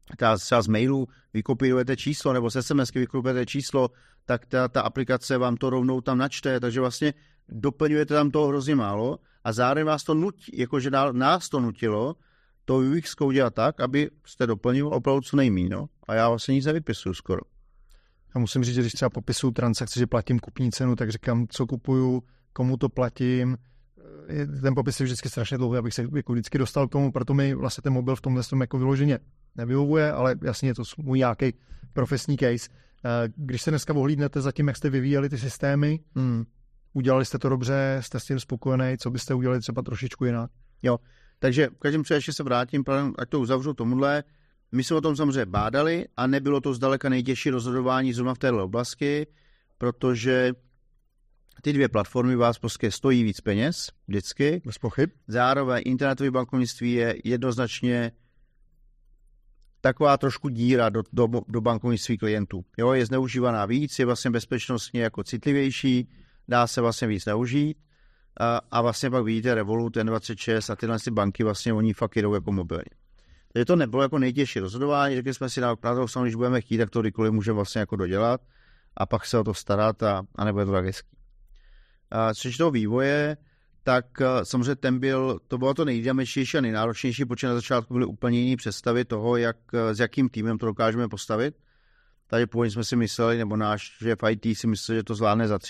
třeba z mailu vykopírujete číslo, nebo z SMSky vykopírujete číslo, tak ta aplikace vám to rovnou tam načte, takže vlastně doplňujete tam toho hrozně málo a zároveň vás to nutí, jakože nás to nutilo to UX dělat tak, aby jste doplnil opravdu co nejméně, no. A já vlastně nic nevypisuju skoro. Já musím říct, že když třeba popisuju transakce, že platím kupní cenu, tak říkám, co kupuju, komu to platím. Ten popis je vždycky strašně dlouhý, abych se jako vždycky dostal k tomu, proto mi vlastně ten mobil v tomhle jako vyloženě nevyhovuje, ale jasně je to můj nějaký profesní case. Když se dneska ohlídnete za tím, jak jste vyvíjeli ty systémy, udělali jste to dobře, jste s tím spokojený, co byste udělali třeba trošičku jinak? Jo, takže v každém případě ještě se vrátím, ať to uzavřu tomuhle. My jsme o tom samozřejmě bádali a nebylo to zdaleka nejtěžší rozhodování zrovna v téhle oblasti, protože ty dvě platformy vás prostě stojí víc peněz, vždycky. Bez pochyb. Zároveň internetové bankovnictví je jednoznačně taková trošku díra do bankovnictví klientů. Jo, je zneužívaná víc, je vlastně bezpečnostně jako citlivější, dá se vlastně víc zneužít a vlastně pak vidíte Revolut, N26 a tyhle banky vlastně oni fakt jedou jako mobilně. Takže to nebylo jako nejtěžší rozhodování, řekli jsme si na to, když budeme chtít, tak to kdykoliv můžeme vlastně jako dodělat a pak se o to starat a nebude to tak hezký. Což toho vývoje, tak samozřejmě to bylo to nejdynamičtější a nejnáročnější, protože na začátku byly úplně jiné představy toho, s jakým týmem to dokážeme postavit. Tady původně jsme si mysleli, nebo náš šéf IT si myslel, že to zvládne za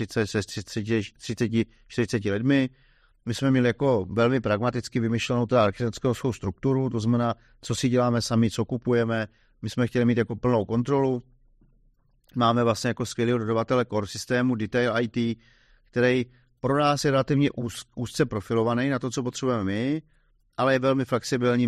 30-40 lidmi. My jsme měli jako velmi pragmaticky vymyšlenou tu architektonickou strukturu, to znamená, co si děláme sami, co kupujeme. My jsme chtěli mít jako plnou kontrolu. Máme vlastně jako skvělého dodavatele core systému, Detail IT, který pro nás je relativně úzce profilovaný na to, co potřebujeme my, ale je velmi flexibilní,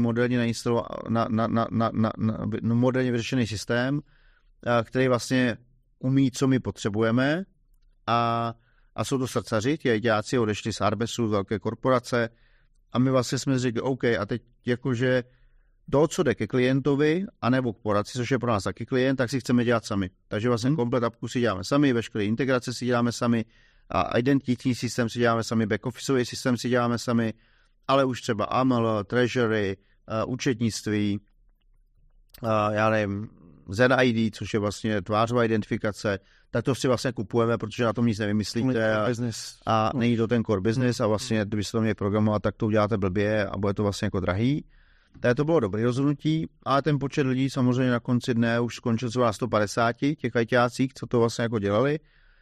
moderně vyřešený systém, který vlastně umí, co my potřebujeme a jsou to srdcaři, ti děláci odešli z Arbesu, z velké korporace a my vlastně jsme řekli, OK, a teď jakože to, co jde ke klientovi, anebo k poradci, což je pro nás taky klient, tak si chceme dělat sami. Takže vlastně komplet apku si děláme sami, veškeré integrace si děláme sami, a identitní systém si děláme sami, back-officeový systém si děláme sami, ale už třeba AML, treasury, účetnictví, já nevím, ZID, což je vlastně tvářová identifikace, tak to si vlastně kupujeme, protože na tom nic nevymyslíte a není to ten core business a vlastně, kdyby se to měli programovat, tak to uděláte blbě a bude to vlastně jako drahý. Takže to bylo dobré rozhodnutí, ale ten počet lidí samozřejmě na konci dne už skončil třeba na 150 těch ITácích, co to vlastně jako dělali.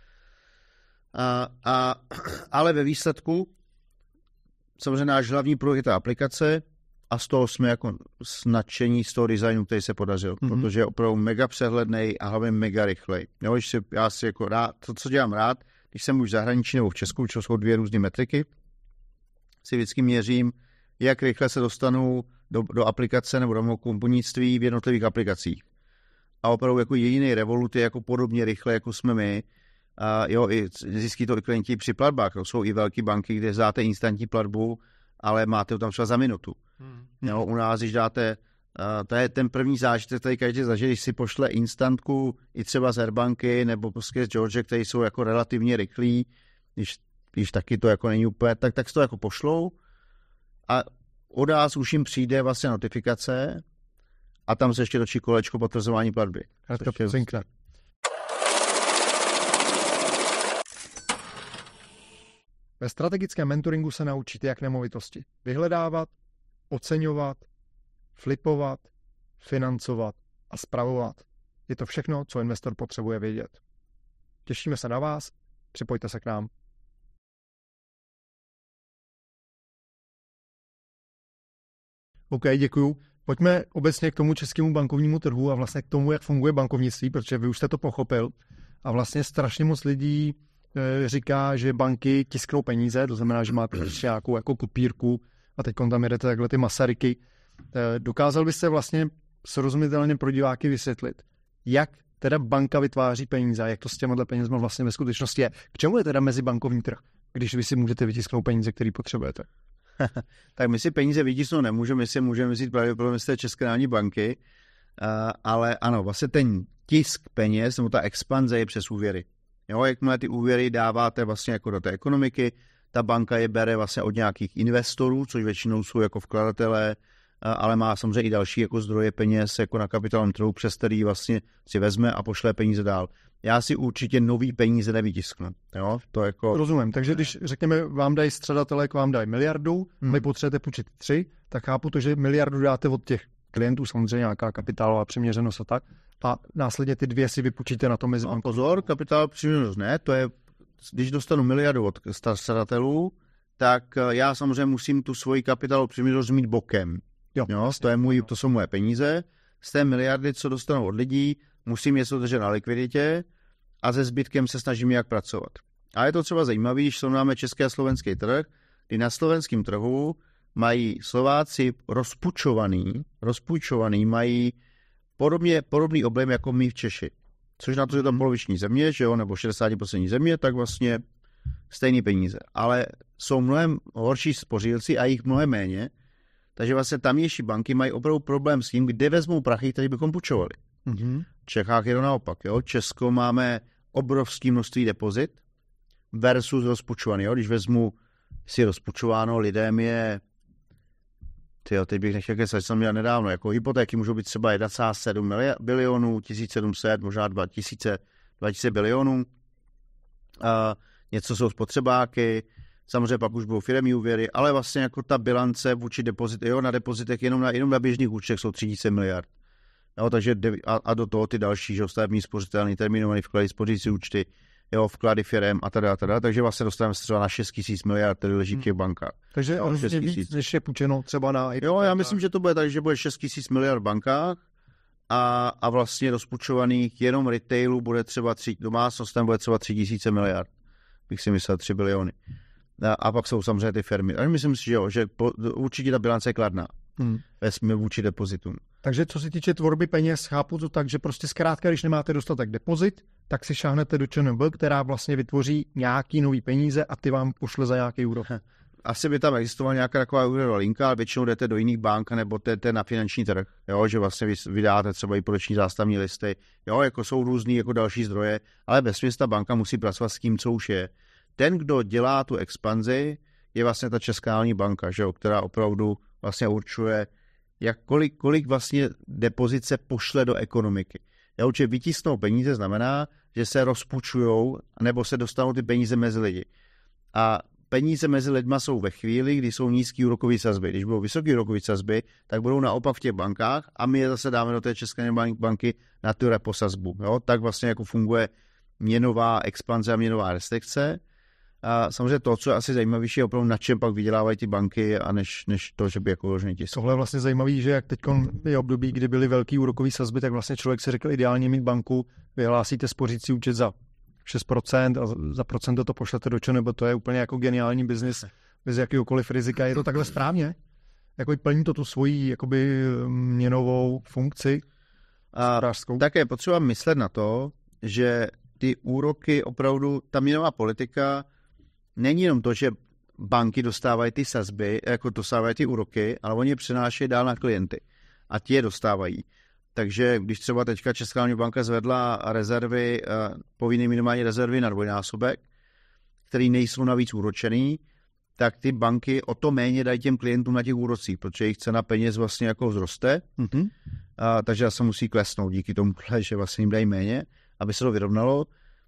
Ale ve výsledku samozřejmě náš hlavní produkt je ta aplikace a z toho jsme jako nadšení z toho designu, který se podařil, protože je opravdu mega přehlednej a hlavně mega rychlej. Jo, já si jako rád, to, co dělám rád, když jsem už v zahraničí nebo v Česku, čo jsou dvě různé metriky, si vždycky měřím, jak rychle se dostanu do aplikace nebo do komponentství v jednotlivých aplikacích. A opravdu jako jediný Revolut je jako podobně rychle, jako jsme my. Zjistí to i klienti při platbách. Jsou i velké banky, kde dáte instantní platbu, ale máte to tam třeba za minutu. Jo, u nás, když dáte, to je ten první zážitek, který každý zažije, když si pošle instantku i třeba z Airbanky nebo prostě z George, které jsou jako relativně rychlí, když taky to jako není úplně, tak to jako pošlou a od nás už jim přijde vlastně notifikace a tam se ještě točí kolečko potvrzování platby. Ve strategickém mentoringu se naučíte, jak nemovitosti vyhledávat, oceňovat, flipovat, financovat a spravovat. Je to všechno, co investor potřebuje vědět. Těšíme se na vás, připojte se k nám. OK, děkuju. Pojďme obecně k tomu českému bankovnímu trhu a vlastně k tomu, jak funguje bankovnictví, protože vy už jste to pochopil a vlastně strašně moc lidí říká, že banky tisknou peníze, to znamená, že máte nějakou jako kopírku a teď tam jedete takhle ty Masaryky. Dokázal byste vlastně srozumitelně pro diváky vysvětlit, jak teda banka vytváří peníze a jak to s těmihle penězma vlastně ve skutečnosti je. K čemu je teda mezibankovní trh, když vy si můžete vytisknout peníze, které potřebujete? Tak my si peníze vytisknout nemůžeme, my si můžeme vzít pravděpodobně z té České národní banky, ale ano, vlastně ten tisk peněz nebo ta expanze je přes úvěry. Jo, jakmile ty úvěry dáváte vlastně jako do té ekonomiky, ta banka je bere vlastně od nějakých investorů, což většinou jsou jako vkladatelé ale má samozřejmě i další jako zdroje peněz jako na kapitálovém trhu, přes který vlastně si vezme a pošle peníze dál. Já si určitě nový peníze nevytisknu. Jo? To jako... Rozumím, takže když řekněme, vám dají střadatelé, vám dají miliardu, vy potřebujete půjčit 3, tak chápu to, že miliardu dáte od těch klientů, samozřejmě nějaká kapitálová přiměřenost a tak, a následně ty 2 si vypůjčíte na to mezi bankou. Pozor, kapitálová přiměřenost ne, to je, když dostanu miliardu od střadatelů, tak já samozřejmě musím tu svoji kapitálovou přiměřenost mít bokem. Jo, to jsou moje peníze. Z té miliardy, co dostanu od lidí, musím něco držet na likviditě a se zbytkem se snažím nějak pracovat. A je to třeba zajímavé, když srovnáme český a slovenský trh, kdy na slovenském trhu mají Slováci rozpůjčovaný, mají podobný objem jako my v Češi. Což na to, že tam poloviční země, že jo, nebo 60% země, tak vlastně stejný peníze. Ale jsou mnohem horší spořílci a jich mnohem méně, takže vlastně tamnější banky mají opravdu problém s tím, kde vezmou prachy, které bychom půjčovali. V Čechách je to naopak. Jo? Česko máme obrovské množství depozit versus rozpůjčovaný. Jo? Když vezmu si rozpůjčováno, lidem je, teď bych nechtěl kecat, jsem měl nedávno, jako hypotéky můžou být třeba 1,7 bilionů, 1700, možná 2000 bilionů. Něco jsou spotřebáky, samozřejmě pak už budou firemní úvěry, ale vlastně jako ta bilance vůči depozit, jo, na depozitech jenom na běžných účtech jsou 3000 miliard. Jo, takže a do toho ty další, že stavební spořitelný, terminovaný vklady, spořící účty, jo, vklady firem a teda, takže vlastně dostaneme třeba na 6 000 miliard, které leží v těch bankách. Takže rozhodně víc, než je půjčeno třeba na... Jo, já myslím, že to bude tak, že bude 6 000 miliard v bankách a vlastně rozpůjčovaných jenom retailu bude třeba domácnostem bude třeba 3000 miliard. Bych si myslel 3 biliony. A pak jsou samozřejmě ty firmy. Ale myslím si, že určitě ta bilance je kladná. Jsme vůči depozitům. Takže co se týče tvorby peněz, chápu to tak, že prostě zkrátka, když nemáte dostatek depozit, tak si šáhnete do ČNB, která vlastně vytvoří nějaký nový peníze a ty vám pošle za nějaký úrok. Asi by tam existovala nějaká taková úvěrová linka, ale většinou jdete do jiných bank nebo jdete na finanční trh, jo, že vlastně vydáte třeba i prodeční zástavní listy, jo, jako jsou různý jako další zdroje, ale vesměs ta banka musí pracovat s tím, co už je. Ten, kdo dělá tu expanzi, je vlastně ta Česká národní banka, že jo, která opravdu vlastně určuje, kolik vlastně depozit se pošle do ekonomiky. Já určitě vytisknou peníze znamená, že se rozpůjčujou nebo se dostanou ty peníze mezi lidi. A peníze mezi lidma jsou ve chvíli, kdy jsou nízký úrokový sazby. Když budou vysoký úrokový sazby, tak budou naopak v těch bankách a my je zase dáme do té České banky na tu repo sazbu. Jo? Tak vlastně jako funguje měnová expanze a měnová restrikce. A samozřejmě to, co je asi zajímavější, je opravdu na čem pak vydělávají ty banky, a než to, že by jako vložený tisk. Tohle je vlastně zajímavý, že jak teď je období, kdy byly velký úrokový sazby, tak vlastně člověk si řekl ideálně mít banku, vyhlásíte spořící účet za 6% a za procento to pošlete do ČNB, to je úplně jako geniální biznis bez jakéhokoliv rizika. Je to takhle správně? Jako plní to tu svoji jakoby měnovou funkci? Také potřeba myslet na to, že ty úroky opravdu, ta měnová politika není jenom to, že banky dostávají ty sazby, jako dostávají ty úroky, ale oni je přenášejí dál na klienty a ti je dostávají. Takže když třeba teďka Česká národní banka zvedla rezervy, povinné minimální rezervy na 2násobek, které nejsou navíc úročený, tak ty banky o to méně dají těm klientům na těch úrocích, protože jejich cena peněz vlastně jako vzroste, takže zase musí klesnout díky tomu, že vlastně jim dají méně, aby se to vyrovnalo.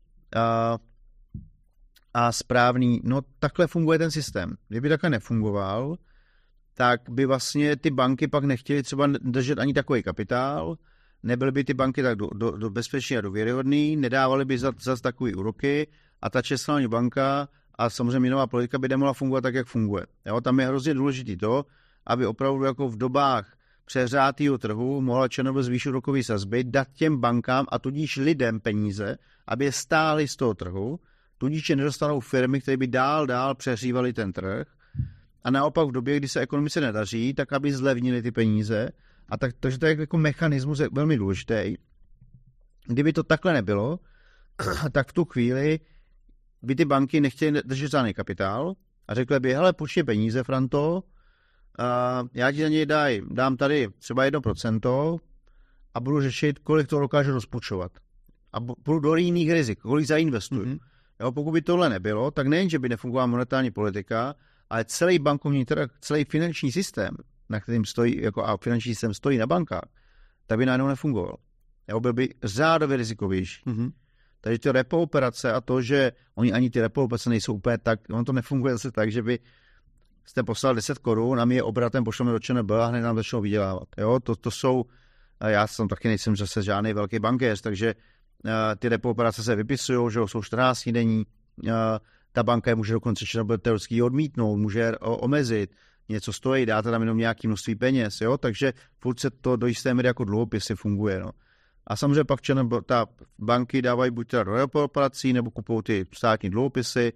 A správný, no takhle funguje ten systém. Kdyby takhle nefungoval, tak by vlastně ty banky pak nechtěly třeba držet ani takový kapitál, nebyly by ty banky tak do bezpečný a důvěryhodný, nedávaly by za takový úroky a ta Česká národní banka a samozřejmě měnová politika by nemohla fungovat tak, jak funguje. Jo, tam je hrozně důležité to, aby opravdu jako v dobách přehřátého trhu mohla ČNB zvýšit úrokové sazby, dát těm bankám a tudíž lidem peníze, aby je stály z toho trhu, tudíž je nedostanou firmy, které by dál přehřívaly ten trh. A naopak v době, kdy se ekonomice nedaří, tak aby zlevnili ty peníze. A takže to je jako mechanismus je velmi důležitý. Kdyby to takhle nebylo, tak v tu chvíli by ty banky nechtěly držet žádný kapitál a řekly by, hele, půjčte peníze, Franto, já ti za něj dám tady třeba 1% a budu řešit, kolik to dokážu rozpůjčovat. A budu do jiných rizik, kolik zainvestuju. Jo, pokud by tohle nebylo, tak nejen, že by nefungovala monetární politika, ale celý bankovní trh, celý finanční systém na kterým stojí, jako a finanční systém stojí na bankách, tak by najednou nefungoval. Jo, byl by řádově rizikovější. Mm-hmm. Takže ty repo operace a to, že oni ani ty repo operace nejsou úplně tak, ono to nefunguje zase tak, že by jste poslal 10 korun a my je obratem pošleme do ČNB a hned nám začnou vydělávat. Jo, to jsou, já jsem taky nejsem zase žádný velký bankéř, takže ty repo operace se vypisují, že jsou 14 denní, ta banka je může dokonce teoreticky odmítnout, může omezit, něco stojí, dáte tam jenom nějaké množství peněz, jo, takže furt se to do jisté míry jako dluhopisy funguje, no. A samozřejmě pak ta banky dávají buď teda do repo operací, nebo kupují ty státní dluhopisy,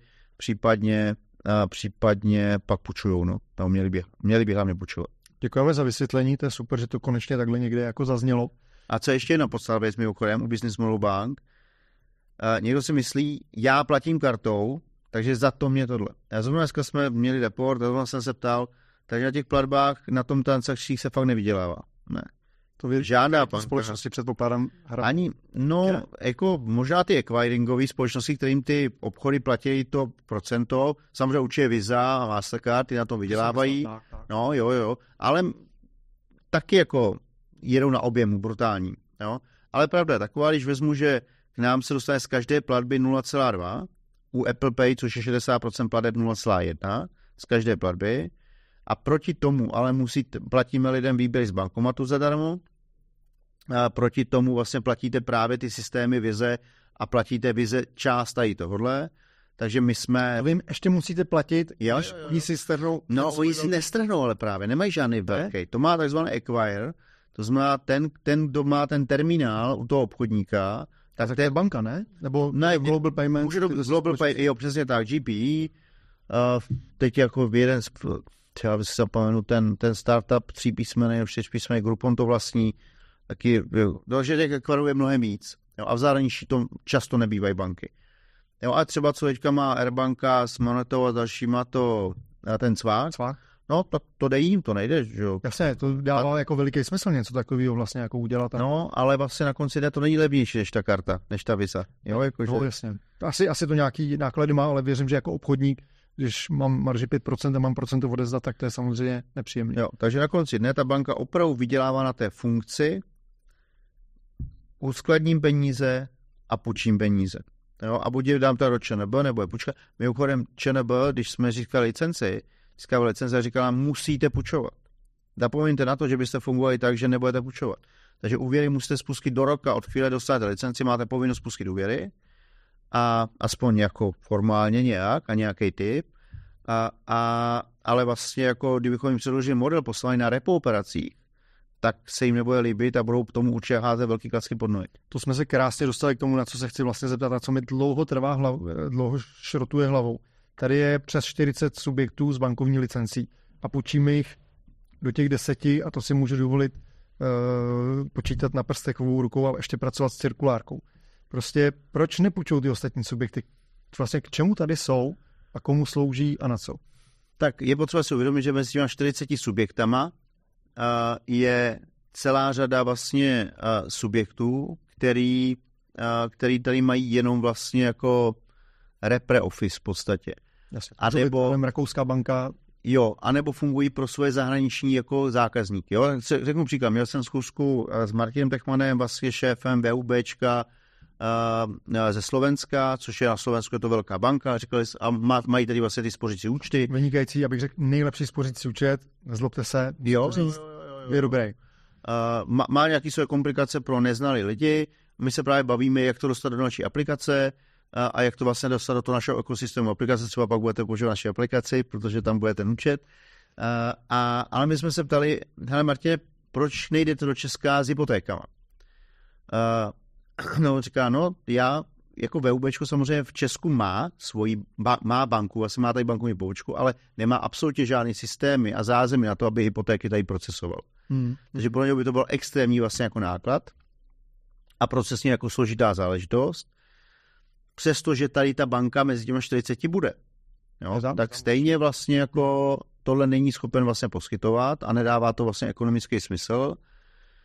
případně pak půjčujou, no. Tam měli by hlavně půjčovat. Děkujeme za vysvětlení, to je super, že to konečně takhle někde jako zaznělo. A co ještě jedna podstatná věc mimochodem u Business Model Bank, někdo si myslí, já platím kartou, takže za to mě tohle. Já zrovna dneska jsme měli report, a jsem se ptal, takže na těch platbách na tom transakcích se fakt nevydělává. Ne. To žádná společnosti předpokládám. Ani, no, jako možná ty acquiringové společnosti, kterým ty obchody platí to procento, samozřejmě určitě Visa a Mastercard, ty na tom vydělávají. Tak. No, jo, ale taky jako jedou na objemu brutální. Jo? Ale pravda je taková, když vezmu, že k nám se dostane z každé platby 0,2, u Apple Pay, což je 60% plateb 0,1 z každé platby, a proti tomu ale platíme lidem výběry z bankomatu zadarmo, a proti tomu vlastně platíte právě ty systémy Vize a platíte Vize část tady tohodle, takže my jsme... Vy ještě musíte platit, jo. Oni si strhnou... No, oni si nestrhnou, ale právě, nemají žádný velký. To má takzvaný acquire, to znamená ten, kdo má ten terminál u toho obchodníka, tak to je banka, ne? Nebo ne, Global Payment? Může to Global Payment, jo, přesně tak, GPE, teď jako jeden třeba si zapomenu ten startup 3 písmeny nebo 4 písmeny, Groupon to vlastní, taky, že těch akvarů je mnohem víc. Jo, a v zahraničí to často nebývají banky. Jo, a třeba co teďka má Airbanka s Monetou a dalšíma ten cvák. No, tak to jde to nejde, že jo. Jasně, to dává jako veliký smysl něco takového vlastně jako udělat. No, ale vlastně na konci dne to není levnější než ta karta, než ta Visa. Jo, jakože... No, jasně. Asi to nějaký náklady má, ale věřím, že jako obchodník, když mám marži 5% a mám procento odezdat, tak to je samozřejmě nepříjemné. Jo, takže na konci dne ta banka opravdu vydělává na té funkci, uskladním peníze a půjčím peníze. Jo, a buď je dám to do ČNB, nebo je půjčka. Mimochodem ČNB, když jsme získali licenci a říkala, musíte půjčovat. Zapomeňte na to, že byste fungovali tak, že nebudete půjčovat. Takže úvěry musíte spustit do roka, od chvíle dostanete licenci, máte povinnost spustit úvěry, a aspoň jako formálně nějak a nějaký typ, ale vlastně jako kdybychom jim předložili model poslali na repo operacích, tak se jim nebude líbit a budou k tomu určitě házet velký klacky pod nohy. To jsme se krásně dostali k tomu, na co se chci vlastně zeptat a co mi dlouho šrotuje hlavou. Tady je přes 40 subjektů s bankovní licencí a půjčíme jich do těch 10 a to si můžu dovolit počítat na prstech rukou a ještě pracovat s cirkulárkou. Prostě proč nepůjčou ty ostatní subjekty? Vlastně k čemu tady jsou a komu slouží a na co? Tak je potřeba si uvědomit, že mezi těma 40 subjektama je celá řada vlastně subjektů, který tady mají jenom vlastně jako repre office v podstatě. Jasně. A nebo rakouská banka. Jo, anebo fungují pro svoje zahraniční jako zákazníky. Jo? Řeknu příklad, měl jsem schůzku s Martinem Techmanem, vlastně šéfem VUBčka ze Slovenska, což je na Slovensku je to velká banka, říkali, a mají tady vlastně ty spořící účty. Vynikající, abych řekl, nejlepší spořící účet, nezlobte se, jo. Je dobrý. Má nějaké své komplikace pro neznalý lidi, my se právě bavíme, jak to dostat do naší aplikace a jak to vlastně dostat do toho našeho ekosystému aplikace, třeba pak budete používat naši aplikaci, protože tam bude ten účet. Ale my jsme se ptali, hele Martine, proč nejdete do Česka s hypotékama? No, říká, já jako VUBčko samozřejmě v Česku má má banku, vlastně má tady bankovní pobočku, ale nemá absolutně žádný systémy a zázemí na to, aby hypotéky tady procesoval. Takže pro něj by to byl extrémní vlastně jako náklad a procesně jako složitá záležitost. Přestože tady ta banka mezi těmi 40 bude. Jo, tak stejně vlastně jako tohle není schopen vlastně poskytovat a nedává to vlastně ekonomický smysl.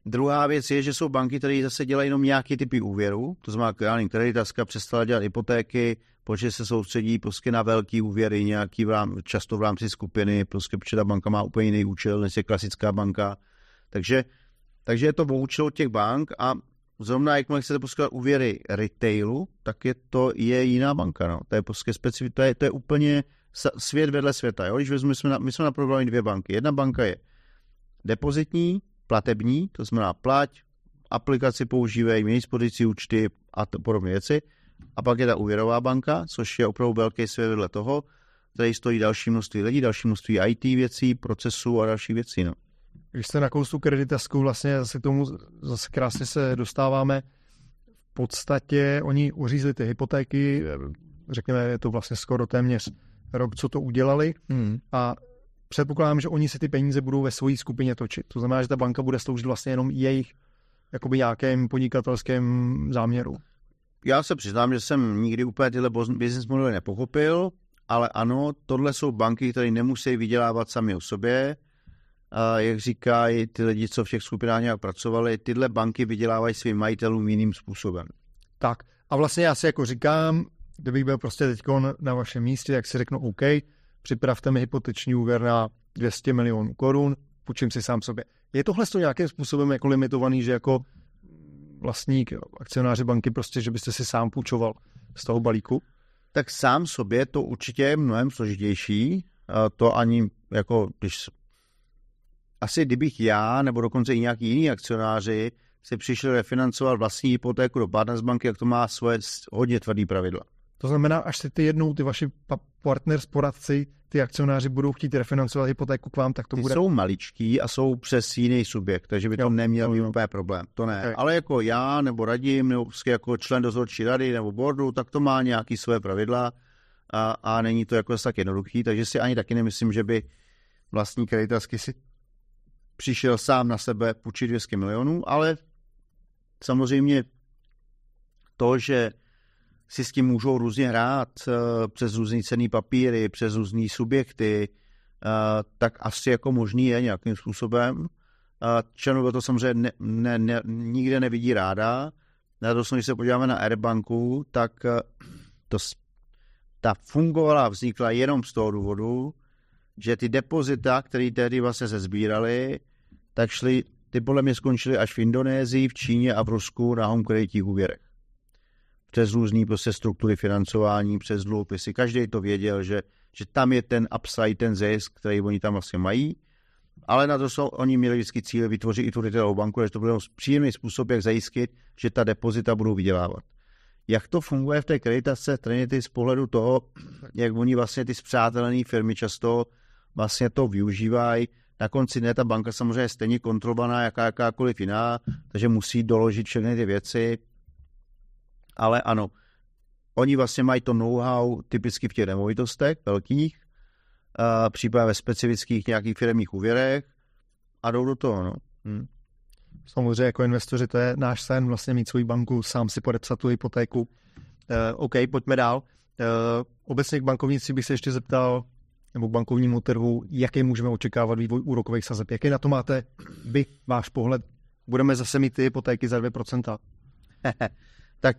Druhá věc je, že jsou banky, které zase dělají jenom nějaký typy úvěru, to znamená, Kreditaska přestala dělat hypotéky, protože se soustředí prostě na velký úvěry, nějaký často v rámci skupiny, prostě protože ta banka má úplně jiný účel, než je klasická banka. Takže je to o účelu těch bank a zrovna jakmile chcete poskytovat úvěry retailu, tak je jiná banka. No. To je prostě to je úplně svět vedle světa. Jo? Když my jsme naprogramovali 2 banky. Jedna banka je depozitní, platební, to znamená plať, aplikaci používají, mění dispozici účty a podobné věci. A pak je ta úvěrová banka, což je opravdu velký svět vedle toho, tady stojí další množství lidí, další množství IT věcí, procesů a další věcí. No. Když jste nakousl Kreditasku, vlastně zase krásně se dostáváme. V podstatě oni uřízli ty hypotéky, řekněme, je to vlastně skoro téměř rok, co to udělali a předpokládám, že oni si ty peníze budou ve své skupině točit. To znamená, že ta banka bude sloužit vlastně jenom jejich jakoby nějakém podnikatelském záměru. Já se přiznám, že jsem nikdy úplně tyhle business modely nepochopil, ale ano, tohle jsou banky, které nemusí vydělávat sami o sobě. A jak říkají ty lidi, co v těch skupinách nějak pracovali, tyhle banky vydělávají svým majitelům jiným způsobem. Tak a vlastně já si jako říkám, kdybych byl prostě teď na vašem místě, tak si řeknu OK, připravte mi hypoteční úvěr na 200 milionů korun, půjčím si sám sobě. Je tohle nějakým způsobem jako limitovaný, že jako vlastník, akcionáři banky prostě, že byste si sám půjčoval z toho balíku? Tak sám sobě to určitě je mnohem složitější. To ani jako, asi kdybych já, nebo dokonce i nějaký jiný akcionáři si přišli refinancovat vlastní hypotéku do partners banky, jak to má svoje hodně tvrdý pravidla. To znamená, až ty jednou ty vaši partners, poradci, ty akcionáři budou chtít refinancovat hypotéku k vám, tak to bude... Ty jsou maličký a jsou přes jiný subjekt, takže by to neměl být úplně problém. To ne. Okay. Ale jako já, nebo Radim, nebo jako člen dozorčí rady, nebo boardu, tak to má nějaký své pravidla a není to jako tak jednoduchý, takže si ani taky nemyslím, že by vlastní Kreditasky si přišel sám na sebe půjčit 200 milionů, ale samozřejmě to, že si s tím můžou různě hrát přes různý cenný papíry, přes různý subjekty, tak asi jako možný je nějakým způsobem. ČNB to samozřejmě nikde nevidí ráda. Na to, když se podíváme na Airbanku, tak ta fungovala, vznikla jenom z toho důvodu, že ty depozita, které tehdy vlastně se sbíraly, tak ty podle mě skončily až v Indonésii, v Číně a v Rusku na home kreditních úvěrech. Přes různý prostě struktury financování, přes dluhopisy. Každý to věděl, že tam je ten upside, ten zisk, který oni tam vlastně mají, ale na to oni měli vždycky cíle vytvořit i tu retailovou banku, že to byl příjemný způsob, jak zajistit, že ta depozita budou vydělávat. Jak to funguje v té Kreditasce Trinity z pohledu toho, jak oni vlastně ty spřátelené firmy často vlastně to využívají. Na konci dne ta banka samozřejmě je stejně kontrolovaná jakákoliv jiná, takže musí doložit všechny ty věci. Ale ano, oni vlastně mají to know-how typicky v těch nemovitostech velkých, případně ve specifických nějakých firemních úvěrech a jdou do toho. No. Samozřejmě jako investoři to je náš sen vlastně mít svou banku, sám si podepsat tu hypotéku. OK, pojďme dál. Obecně k bankovnictví bych se ještě zeptal, nebo k bankovnímu trhu, jaký můžeme očekávat vývoj úrokových sazeb. Jaký na to máte vy, váš pohled? Budeme zase mít ty hypotéky za 2%? Tak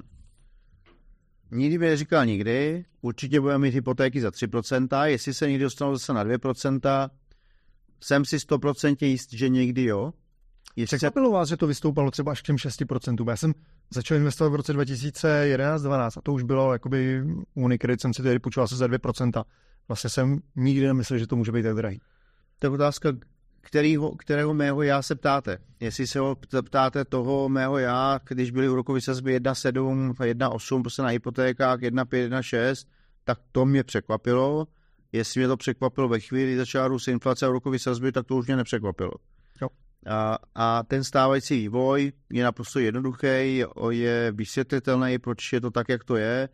nikdy by neříkal nikdy. Určitě budeme mít hypotéky za 3%. Jestli se někdy dostanou zase na 2%, jsem si 100% jist, že někdy jo. Překvapilo vás, že to vystoupalo třeba až k těm 6%. Já jsem začal investovat v roce 2011-12 a to už bylo jakoby Unicredit, jsem si tedy půjčoval se za 2%. Vlastně jsem nikdy nemyslel, že to může být tak drahý. To je otázka, kterého mého já se ptáte. Jestli se ho ptáte toho mého já, když byly úrokové sazby 1,7, 1,8 prostě na hypotékách, 1,5, 1,6, tak to mě překvapilo. Jestli mě to překvapilo ve chvíli, kdy začala růst inflace a úrokové sazby, tak to už mě nepřekvapilo. Jo. A ten stávající vývoj je naprosto jednoduchý, je vysvětlitelný, proč je to tak, jak to je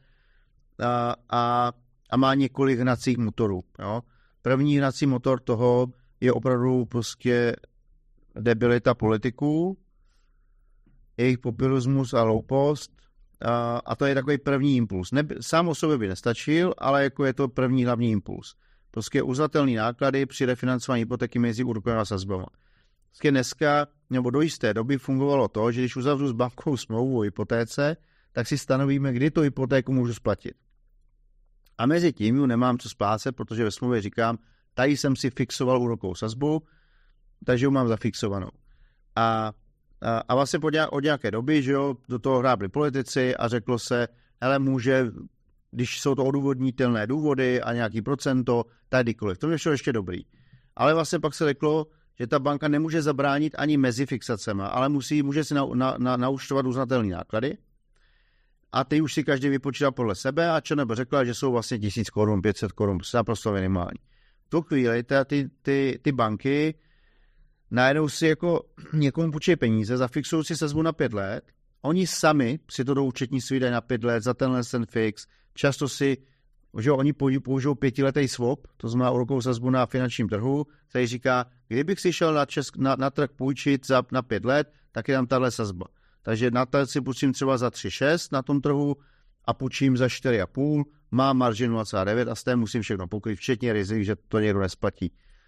a má několik hnacích motorů. Jo. První hnací motor toho je opravdu prostě debilita politiků, jejich populismus a loupost a to je takový první impuls. Sám o sobě by nestačil, ale jako je to první hlavní impuls. Prostě uznatelný náklady při refinancování hypotéky mezi úrokovými sazbama. dneska nebo do jisté doby fungovalo to, že když uzavřu s bankou smlouvu o hypotéce, tak si stanovíme, kdy tu hypotéku můžu splatit. A mezi tím ju nemám co splácet, protože ve smlouvě říkám, tady jsem si fixoval úrokovou sazbu, takže ju mám zafixovanou. A vlastně od nějaké doby, že jo, do toho hrábli politici a řeklo se, hele, může, když jsou to odůvodnitelné důvody a nějaký procento, tak kdykoliv. To je všechno ještě dobrý. Ale vlastně pak se řeklo, že ta banka nemůže zabránit ani mezi fixacema, ale může si naúčtovat uznatelné náklady a ty už si každý vypočítá podle sebe a ČNB řekla, že jsou vlastně 1000 korun, 500 korun, prostě naprosto minimální. V tu chvíli ty banky najednou si jako někomu půjčí peníze, zafixují si sazbu na 5 let, oni sami si to do účetnictví dají na 5 let, za ten fix, často si, že oni použijou 5letý swap, to znamená úrokovou sazbu na finančním trhu, který říká, kdybych si šel na trh půjčit na 5 let, tak je tam tahle sazba. Takže na trh si půjčím třeba za 3,6 na tom trhu a půjčím za 4,5, mám marži 0,9 a z té musím všechno pokryt, včetně rizik, že to někdo nesplatí.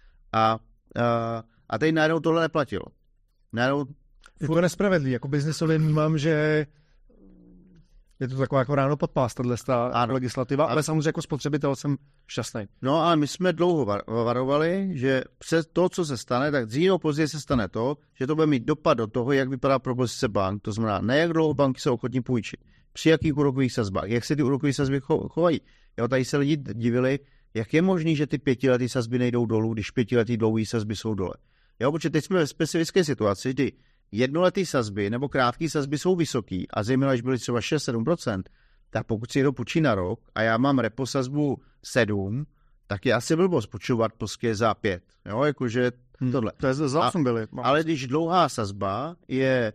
A teď najednou tohle neplatilo. Je to nespravedlivý, jako biznesově vnímám, že je to taková jako ráno pod pás, tato legislativa, ale samozřejmě jako spotřebitel jsem šťastný. No ale my jsme dlouho varovali, že přes to, co se stane, tak dřív nebo později se stane to, že to bude mít dopad do toho, jak vypadá propozice bank, to znamená, ne jak dlouho banky jsou ochotní půjčit, při jakých úrokových sazbách, jak se ty úrokové sazby chovají. Jo, tady se lidi divili, jak je možný, že ty 5letý sazby nejdou dolů, když 5letý dlouhý sazby jsou dole. Jo, protože teď jsme ve specifické situaci, kdy jednoletý sazby nebo krátký sazby jsou vysoký a zejména, když byly třeba 6-7%, tak pokud si někdo půjčí na rok a já mám repo sazbu 7, tak je asi blbost půjčovat prostě za 5. Jo, jakože tohle. To je za 8 byly. Ale když dlouhá sazba je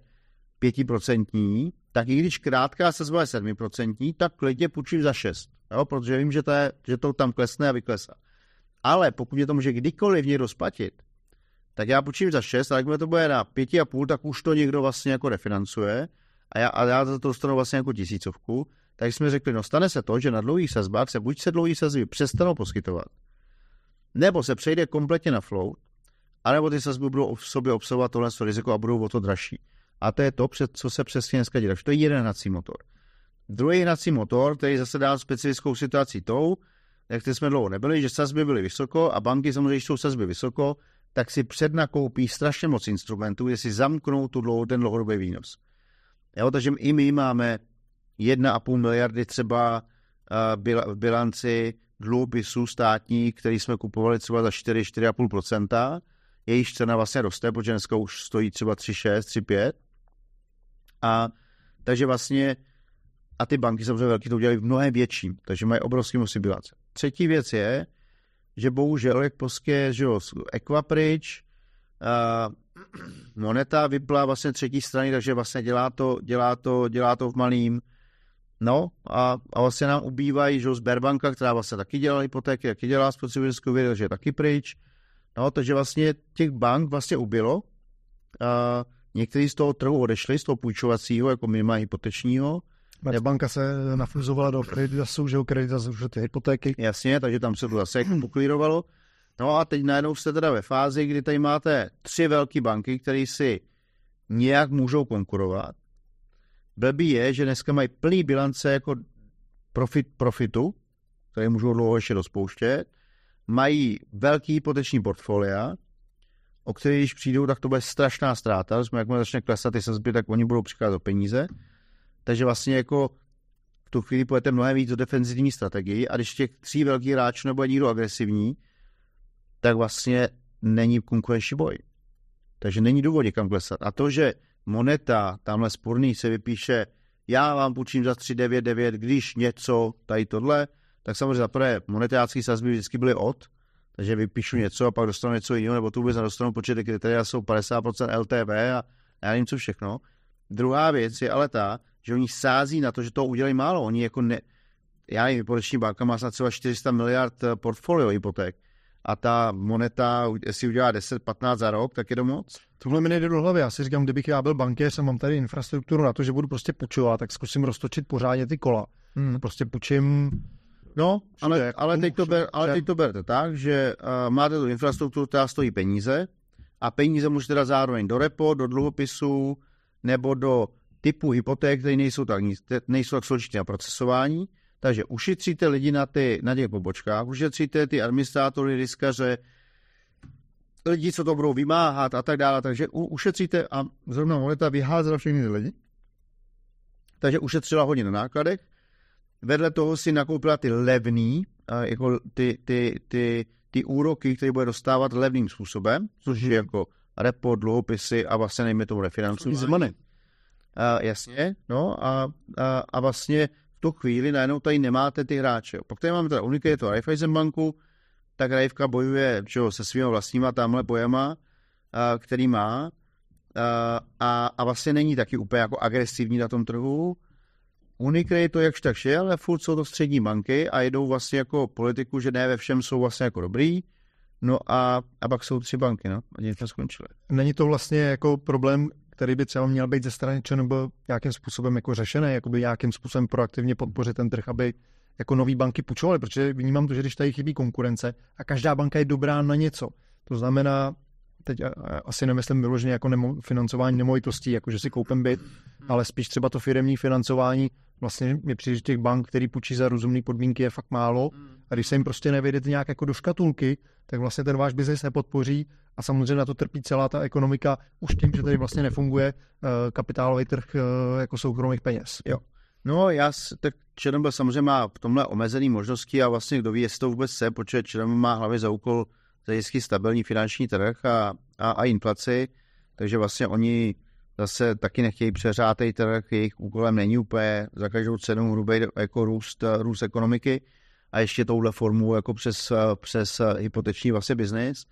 5%, tak i když krátká sazba je 7%, tak klidně půjčím za 6. Jo, protože vím, že to tam klesne a vyklesá. Ale pokud je to může kdykoliv někdo splatit, tak já půjčím za 6, ale jakmile to bude na 5,5, tak už to někdo vlastně jako refinancuje a já za to dostanu vlastně jako 1000. Tak jsme řekli, no stane se to, že na dlouhých sazbách se buď se dlouhý sazby přestanou poskytovat, nebo se přejde kompletně na float, anebo ty sazby budou v sobě obsahovat tohle riziko a budou o to dražší. A to je to, co se přesně dneska dělá. To je jeden hnací motor. Druhý hnací motor, který zase dá specifickou situaci tou, jak jsme dlouho nebyli, že sazby byly vysoko a banky samozřejmě, když jsou sazby vysoko, tak si přednakoupí strašně moc instrumentů, kde si zamknou ten dlouhodobý výnos. Jo, takže i my máme 1,5 miliardy třeba v bilanci dluhopisů státních, který jsme kupovali třeba za 4,5%. Jejich cena vlastně roste, protože dneska už stojí třeba 3,6, 3,5. A takže vlastně a ty banky samozřejmě velký to udělali v mnohem větším, takže mají obrovský množství bilance. Třetí věc je, že bohužel, jak prostě, že jo, Equabridge, Moneta vypla vlastně třetí strany, takže vlastně dělá to v malým. No a vlastně nám ubývají, že jo, Sberbanka, která vlastně taky dělala hypotéky, taky dělá spotřebitelskou věc, takže je taky pryč. No, takže vlastně těch bank vlastně ubylo. Někteří z toho trhu odešli, z toho půjčovacího, jako minimálně hypotečního. Banka se nafuzovala do Kreditasu, že jo, Kreditas už ty hypotéky. Jasně, takže tam se to zase poklírovalo. No a teď najednou jste teda ve fázi, kdy tady máte 3 velké banky, které si nějak můžou konkurovat. Blbý je, že dneska mají plný bilance jako profitu, které můžou dlouho ještě rozpouštět. Mají velký hypoteční portfolia, o které když přijdou, tak to bude strašná ztráta. Jakmile začne klesat ty sazby, tak oni budou přicházet do peníze. Takže vlastně jako v tu chvíli půjdete mnohem víc do defenzivní strategii a když těch 3 velkých hráčů nebude nikdo agresivní, tak vlastně není konkurenční boj. Takže není důvod někam klesat. A to, že Moneta, tamhle sporný, se vypíše, já vám půjčím za 3,99, když něco, tady tohle, tak samozřejmě zaprvé monetářské sazby vždycky byly takže vypíšu něco a pak dostanu něco jiného, nebo tu vůbec nedostanu, protože ty kritéria jsou 50% LTV a já nevím co všechno. Druhá věc je ale ta, že oni sází na to, že to udělají málo. Oni jako já nevím, hypoteční banka má snad třeba 400 miliard portfolio hypoték. A ta Moneta, jestli udělá 10-15 za rok, tak je to moc. Tohle mi nejde do hlavy. Já si říkám, kdybych já byl bankéř a mám tady infrastrukturu na to, že budu prostě půjčovat, tak zkusím roztočit pořádně ty kola. Prostě půjčím. No, ale teď to berte tak, že máte tu infrastrukturu, která stojí peníze a peníze můžete dát zároveň do repo, do dluhopisů nebo do typu hypoték, které nejsou tak složitě na procesování. Takže ušetříte lidi na těch pobočkách, ušetříte ty administrátory, riskaře, lidi, co to budou vymáhat a tak dále. Takže ušetříte a zrovna Moneta vyházela všechny ty lidi. Takže ušetřila hodně na nákladech. Vedle toho si nakoupila ty levný, jako ty úroky, které bude dostávat levným způsobem, což je jako repo, dluhopisy a vlastně nejme tomu refinancování. Jasně, no a vlastně v tu chvíli najednou tady nemáte ty hráče. Pak tady máme teda Unicredit a Raiffeisen banku, tak Raifka bojuje se svýma vlastníma tamhle bojema, který má a vlastně není taky úplně jako agresivní na tom trhu. Unicredit to jakž tak je, ale furt jsou to střední banky a jedou vlastně jako politiku, že ne ve všem jsou vlastně jako dobrý. No a pak jsou 3 banky, no. A něco skončili. Není to vlastně jako problém, který by třeba měl být ze strany ČNB nějakým způsobem jako řešený, jakoby nějakým způsobem proaktivně podpořit ten trh, aby jako nový banky půjčovaly, protože vnímám to, že když tady chybí konkurence a každá banka je dobrá na něco. To znamená, teď asi nemyslím vyloženě jako financování nemovitostí, jako že si koupím byt, ale spíš třeba to firemní financování. Vlastně mě přijde, že těch bank, který půjčí za rozumné podmínky, je fakt málo. A když se jim prostě nevejdete nějak jako do škatulky, tak vlastně ten váš biznis nepodpoří a samozřejmě na to trpí celá ta ekonomika už tím, že tady vlastně nefunguje kapitálový trh jako soukromých peněz. Jo. No, tak ČNB samozřejmě má v tomhle omezený možnosti a vlastně kdo ví, jestli to vůbec chce, protože ČNB má hlavně za úkol zajistit stabilní finanční trh a inflaci, takže vlastně oni zase taky nechtějí přeřátej trh, jejich úkolem není úplně za každou cenu hrubý jako růst ekonomiky a ještě touhle formou jako přes hypoteční vlastně biznis,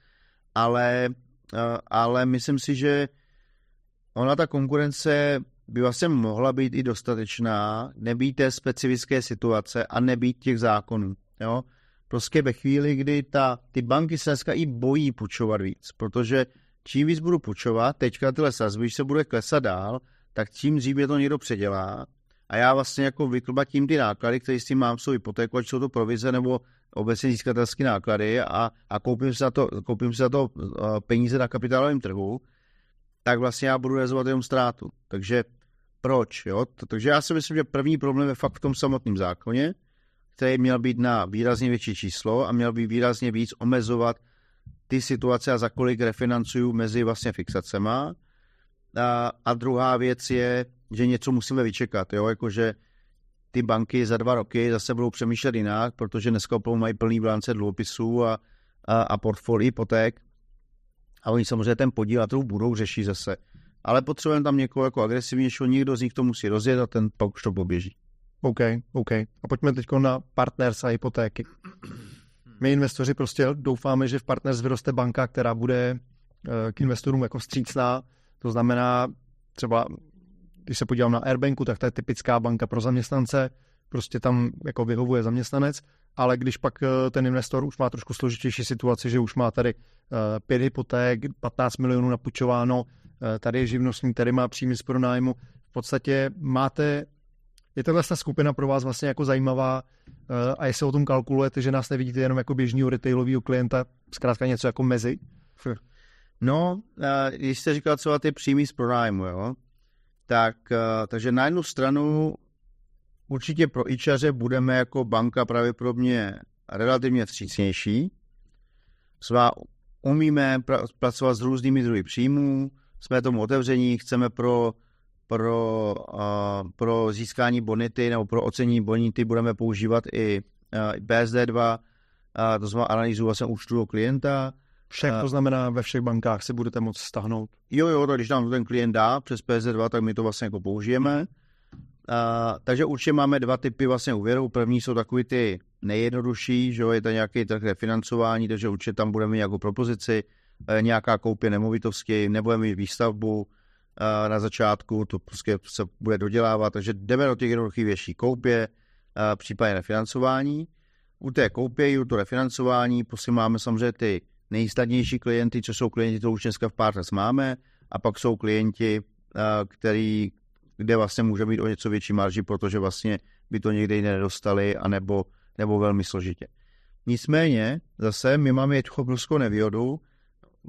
ale myslím si, že ona ta konkurence by vlastně mohla být i dostatečná, nebýt té specifické situace a nebýt těch zákonů. Jo? Prostě ve chvíli, kdy ty banky se dneska i bojí půjčovat víc, protože čím víc budu půjčovat, teďka tyhle sazby, když se bude klesat dál, tak tím dřív je to někdo předělá a já vlastně jako vyklbatím ty náklady, které s tím mám, jsou hypotéku, ať jsou to provize nebo obecně získatelské náklady a koupím si za to peníze na kapitálovém trhu, tak vlastně já budu realizovat jenom ztrátu. Takže proč? Jo? Takže já si myslím, že první problém je fakt v tom samotném zákoně, který měl být na výrazně větší číslo a měl by výrazně víc omezovat ty situace a za kolik refinancuju mezi vlastně fixacema. A druhá věc je, že něco musíme vyčekat, jo? Jakože ty banky za 2 roky zase budou přemýšlet jinak, protože dneska mají plný bilance dluhopisů a portfolio hypoték a oni samozřejmě ten podíl na trhu budou řešit zase. Ale potřebujeme tam někoho jako agresivnějšího, někdo z nich to musí rozjet a ten pak už to poběží. OK. A pojďme teď na partners a hypotéky. My investoři prostě doufáme, že v partners vyroste banka, která bude k investorům jako vstřícná. To znamená, třeba když se podívám na Airbanku, tak to je typická banka pro zaměstnance, prostě tam jako vyhovuje zaměstnanec, ale když pak ten investor už má trošku složitější situaci, že už má tady 5 hypoték, 15 milionů napůjčováno, tady je živnostník, tady má příjmy z pronájmu, v podstatě je tahle skupina pro vás vlastně jako zajímavá a jestli o tom kalkulujete, že nás nevidíte jenom jako běžného retailového klienta, zkrátka něco jako mezi? No, když jste říkal třeba ty příjmy z pronájmu, jo, takže na jednu stranu určitě pro ičaře budeme jako banka pravděpodobně relativně vstřícnější. Umíme pracovat s různými druhy příjmů, jsme tomu otevření, chceme pro získání bonity nebo pro ocenění bonity budeme používat i BSD2, to znamená analýzu vlastně účtu klienta. To znamená, ve všech bankách si budete moct stáhnout? Jo, tak když nám ten klient dá přes PSD2, tak my to vlastně jako použijeme. Takže určitě máme 2 typy vlastně úvěrů. První jsou takový ty nejjednodušší, že je to nějaký trh refinancování, takže určitě tam budeme mít nějakou propozici, nějaká koupě nemovitosti, nebudeme mít výstavbu na začátku, to prostě se bude dodělávat, takže jdeme do těch jednoduchých věcí koupě, případně refinancování. U té koupě i u toho refinancování prostě máme samozřejmě ty nejsnadnější klienty, co jsou klienti, to už dneska v Partners máme, a pak jsou klienti, kde vlastně může být o něco větší marži, protože vlastně by to někde jiné nedostali, nebo velmi složitě. Nicméně, zase my máme obrovskou nevýhodu,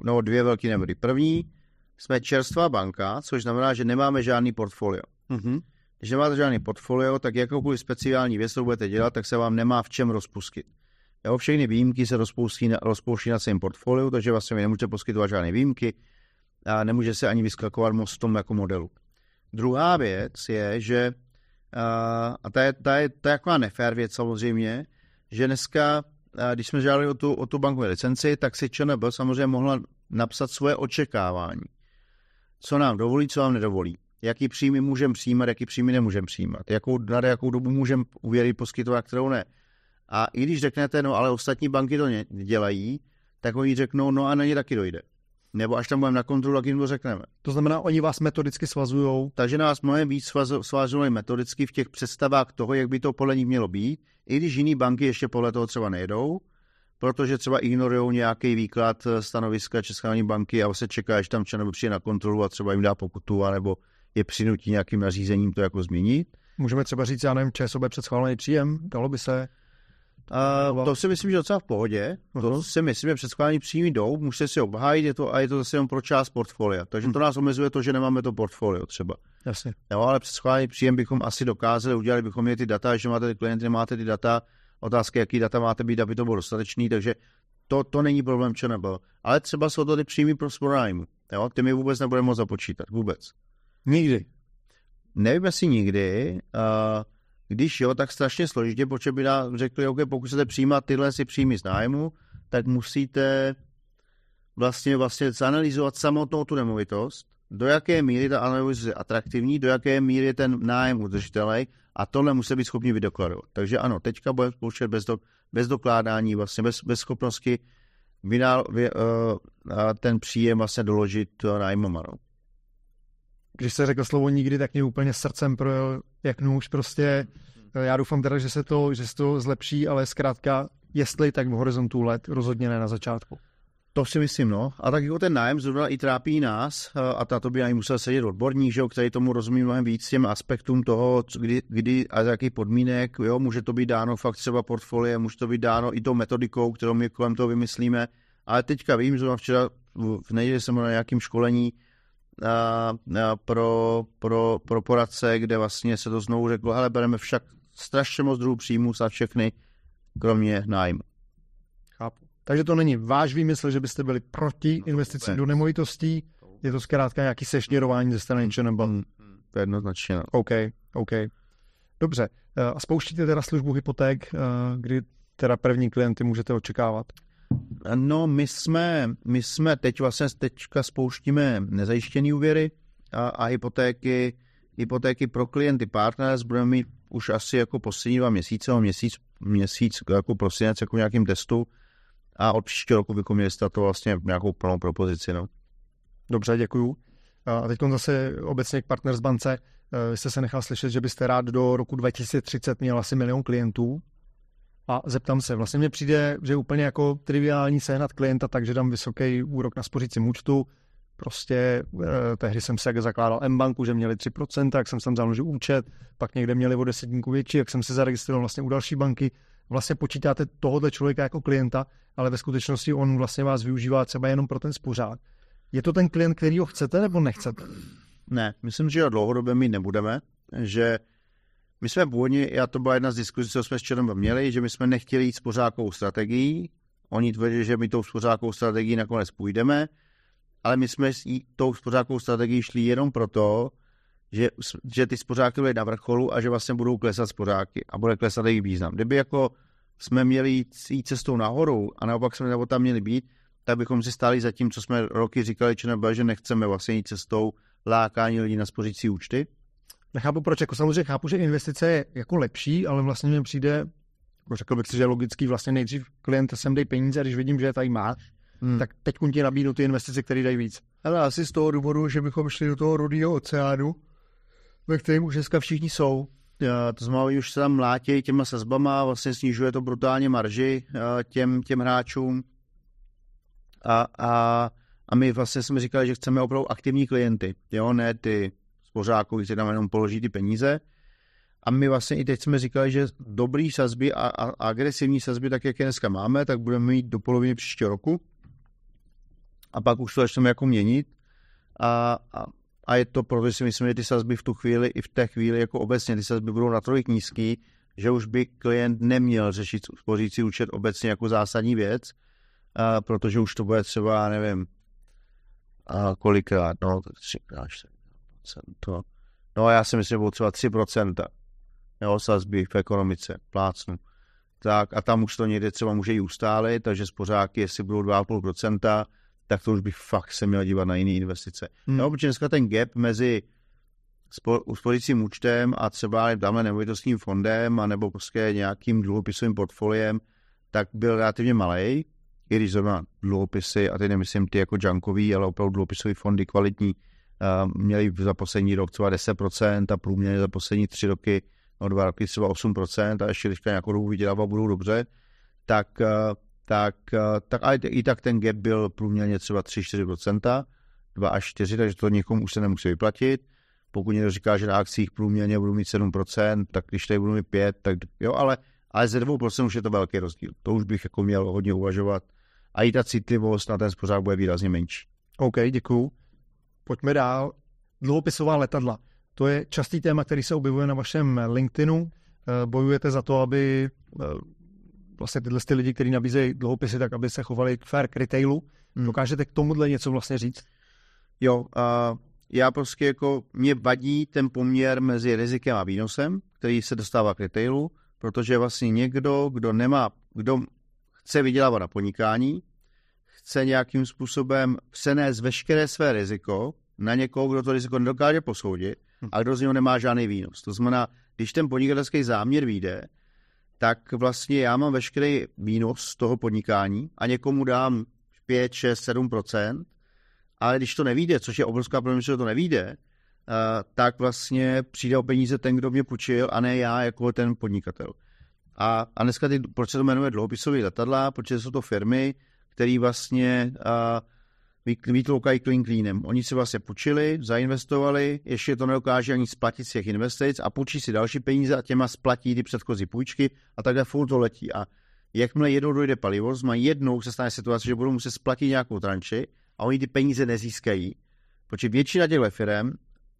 no 2 velké nevýhody. První, jsme čerstvá banka, což znamená, že nemáme žádný portfolio. Mm-hmm. Když nemáte žádný portfolio, tak jakoukoliv speciální věc, co budete dělat, tak se vám nemá v čem rozpustit. Jo, všechny výjimky se rozpouští na svém portfoliu, takže vlastně vy nemůžete poskytovat žádné výjimky a nemůže se ani vyskakovat moc v tom jako modelu. Druhá věc je, že a ta je taková nefér věc samozřejmě, že dneska, když jsme žádali o tu bankovní licenci, tak si ČNB samozřejmě mohla napsat svoje očekávání. Co nám dovolí, co nám nedovolí. Jaký příjmy můžeme přijímat, jaký příjmy nemůžeme přijímat. Na jakou dobu můžeme úvěry poskytovat, kterou ne. A i když řeknete, no ale ostatní banky to dělají, tak oni řeknou, no a na ně taky dojde. Nebo až tam budeme na kontrolu, tak jim to řekneme. To znamená, oni vás metodicky svazujou? Takže nás mnohem víc svazují metodicky v těch představách toho, jak by to podle nich mělo být, i když jiný banky ještě podle toho třeba nejedou, protože třeba ignorují nějaký výklad stanoviska České národní banky a vlastně čeká, až tam ČNB přijde na kontrolu a třeba jim dá pokutu, anebo je přinutí nějakým nařízením to jako změnit. Můžeme třeba říct, já nevím, ČSOB před schválený příjem, dalo by se? To si myslím, že docela v pohodě. To si myslím, že předskladání příjmy jdou, můžete si obhájit, je to zase jenom pro část portfolia. Takže to nás omezuje to, že nemáme to portfolio třeba. Jasně. Jo, ale předskladání příjem bychom asi dokázali, udělali bychom měli ty data, že máte ty klienty, nemáte ty data, otázky, jaký data máte být, aby to bylo dostatečný, takže to není problém ČNB. Ale třeba jsou to ty příjmy pro pronájmu. Jo, ty my vůbec nebudeme moct započítat, vůbec. Nikdy. Nevím, jestli nikdy. Když jo, tak strašně složitě, protože by nám řekli, OK, pokud chcete přijímat tyhle si příjmy z nájmu, tak musíte vlastně zanalizovat samotnou tu nemovitost, do jaké míry ta analýza je atraktivní, do jaké míry je ten nájem udržitelný a tohle musí být schopni vydokladovat. Takže ano, teďka budeme spouštět bez dokládání, vlastně bez schopnosti ten příjem vlastně doložit nájmama. No. Když se řekl slovo nikdy, tak mě úplně srdcem projel jak nůž prostě. Já doufám teda, že se to zlepší, ale zkrátka, jestli tak v horizontu let, rozhodně ne na začátku. To si myslím, no. A tak jako ten nájem zrovna i trápí nás a to by ani musel sedět odborník, že jo, který tomu rozumí mnohem víc těm aspektům toho, kdy a za jakých podmínek, jo, může to být dáno fakt třeba portfoliem, může to být dáno i tou metodikou, kterou my kolem toho vymyslíme. Ale teďka vím, že včera v neděli jsem byl na nějakém školení pro poradce, kde vlastně se to znovu řeklo, hele, bereme však strašně moc druhů příjmů za všechny, kromě nájmu. Chápu. Takže to není váš výmysl, že byste byli proti investici do nemovitostí, je to zkrátka nějaký sešněrování ze strany ČNB. To je jednoznačně. No. OK. Dobře. A spouštíte teda službu hypoték, kdy teda první klienty můžete očekávat? No, my jsme teďka spouštíme nezajištěný úvěry a hypotéky pro klienty partners budeme mít už asi jako poslední 2 měsíce, měsíc jako prosinec jako nějakým testu a od příštího roku bychom měli to vlastně nějakou plnou propozici. No. Dobře, děkuju. A teď zase obecně k Partners bance. Vy jste se nechal slyšet, že byste rád do roku 2030 měl asi 1 milion klientů. A zeptám se, vlastně mně přijde, že je úplně jako triviální sehnat klienta, takže dám vysoký úrok na spořícím účtu. Prostě tehdy jsem se zakládal mBanku, že měli 3%, jak jsem tam založil účet, pak někde měli o 10 větší, jak jsem se zaregistroval vlastně u další banky. Vlastně počítáte tohoto člověka jako klienta, ale ve skutečnosti on vlastně vás využívá třeba jenom pro ten spořák. Je to ten klient, který ho chcete nebo nechcete? Ne, myslím, že ho dlouhodobě mít nebudeme, že my jsme původně, to byla jedna z diskuzí, co jsme s ČNB měli, že my jsme nechtěli jít spořákovou strategií. Oni tvrdí, že my tou spořákovou strategií nakonec půjdeme, ale my jsme tou spořákovou strategií šli jenom proto, že ty spořáky byly na vrcholu a že vlastně budou klesat spořáky a bude klesat jejich význam. Kdyby jako jsme měli jít cestou nahoru a naopak jsme tam měli být, tak bychom si stáli za tím, co jsme roky říkali ČNB, že nechceme vlastně jít cestou lákání lidí na spořící účty. Nechápu proč, jako samozřejmě chápu, že investice je jako lepší, ale vlastně mi přijde, jako řekl bych si, že je logický, vlastně nejdřív klient sem dej peníze a když vidím, že je tady máš, tak teď ti nabídnu ty investice, které dají víc. Ale asi z toho důvodu, že bychom šli do toho rudého oceánu, ve kterém už dneska všichni jsou. To znamená, už se tam mlátějí těma sazbama, vlastně snižuje to brutálně marži těm hráčům. A my vlastně jsme říkali, že chceme opravdu aktivní klienty, jo, ne ty spořákovi, kteří tam jenom položí ty peníze. A my vlastně i teď jsme říkali, že dobrý sazby a agresivní sazby, tak jak je dneska máme, tak budeme mít do poloviny příštího roku. a pak už to začneme jako měnit a je to, protože si myslím, že ty sazby v té chvíli jako obecně ty sazby budou natolik nízký, že už by klient neměl řešit spořící účet obecně jako zásadní věc, protože už to bude třeba, nevím, kolikrát, no, 3%. No a já si myslím, že bylo třeba 3%, jo, sazby v ekonomice, plácnu. Tak a tam už to někde třeba může i ustálit, takže spořáky, jestli budou 2,5%, tak to už bych fakt se měl dívat na jiné investice. No, protože dneska ten gap mezi spořícím účtem a třeba dámhle nemovitostním fondem anebo prostě nějakým dluhopisovým portfoliem, tak byl relativně malej, i když zrovna dluhopisy, a teď nemyslím ty jako junkový, ale opravdu dluhopisový fondy kvalitní, měli za poslední rok třeba 10% a průměrně za poslední 3 roky, no 2 roky třeba 8% a ještě když nějakou dobu vydělávat budou dobře, tak i tak ten gap byl průměrně třeba 3-4%, 2 až 4, takže to někomu už se nemusí vyplatit. Pokud někdo říká, že na akcích průměrně budu mít 7%, tak když tady budu mít 5%, tak jo, ale ze 2% už je to velký rozdíl. To už bych jako měl hodně uvažovat. A i ta citlivost na ten spořák bude výrazně menší. OK, děkuju. Pojďme dál. Dluhopisová letadla. To je častý téma, který se objevuje na vašem LinkedInu. Bojujete za to, aby vlastně tyhle lidi, kteří nabízejí dluhopisy, tak aby se chovali fair k retailu. Dokážete k tomuhle něco vlastně říct? Jo, já prostě jako mě vadí ten poměr mezi rizikem a výnosem, který se dostává k retailu, protože vlastně někdo, kdo chce vydělávat na podnikání, chce nějakým způsobem přenést veškeré své riziko na někoho, kdo to riziko nedokáže posoudit a kdo z něho nemá žádný výnos. To znamená, když ten podnikatelský záměr vyjde, tak vlastně já mám veškerý výnos z toho podnikání a někomu dám 5, 6, 7%, ale když to nevyjde, což je obrovská problém, že to nevyjde, tak vlastně přijde o peníze ten, kdo mě půjčil, a ne já jako ten podnikatel. A dneska proč se to jmenuje dluhopisové letadla, protože jsou to firmy, které vlastně vytloukají klínem. Oni si vlastně půjčili, zainvestovali, ještě to nedokáže ani splatit z těch investic a půjčí si další peníze a těma splatí ty předchozí půjčky a takhle furt to letí. A jakmile jednou dojde palivo, jednou se stane situace, že budou muset splatit nějakou tranči a oni ty peníze nezískají, protože většina těchto firm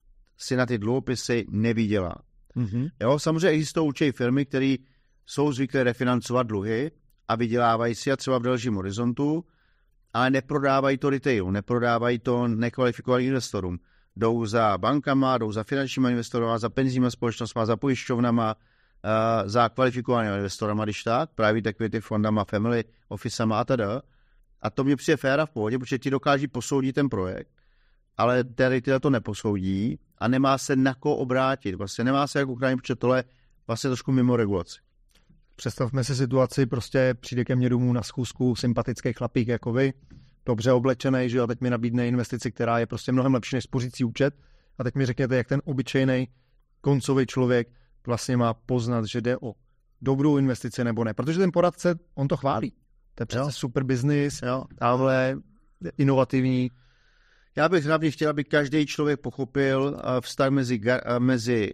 si na ty dluhopisy nevydělá. Jo, samozřejmě existují určitě firmy, které jsou zvyklé refinancovat dluhy a vydělávají si a třeba v delším horizontu, ale neprodávají to retailu, neprodávají to nekvalifikovaným investorům. Jdou za bankama, jdou za finančníma investorama, za penzijníma společnostma, za pojišťovnama, za kvalifikovanými investorama, když tak, private equity fondama, family officema a teda. A to mě přijde fér a v pohodě, protože ti dokáží posoudit ten projekt, ale ten retail to neposoudí a nemá se na koho obrátit. Vlastně nemá se jak uchránit, protože tohle je vlastně trošku mimo regulaci. Představme si situaci, prostě přijde ke mně domů na schůzku sympatický chlapík jako vy, dobře oblečený, že jo, teď mi nabídne investici, která je prostě mnohem lepší než spořící účet a teď mi řekněte, jak ten obyčejný koncový člověk vlastně má poznat, že jde o dobrou investici nebo ne, protože ten poradce, on to chválí. To je přece super biznis, ale inovativní. Já bych hlavně chtěl, aby každý člověk pochopil vztah mezi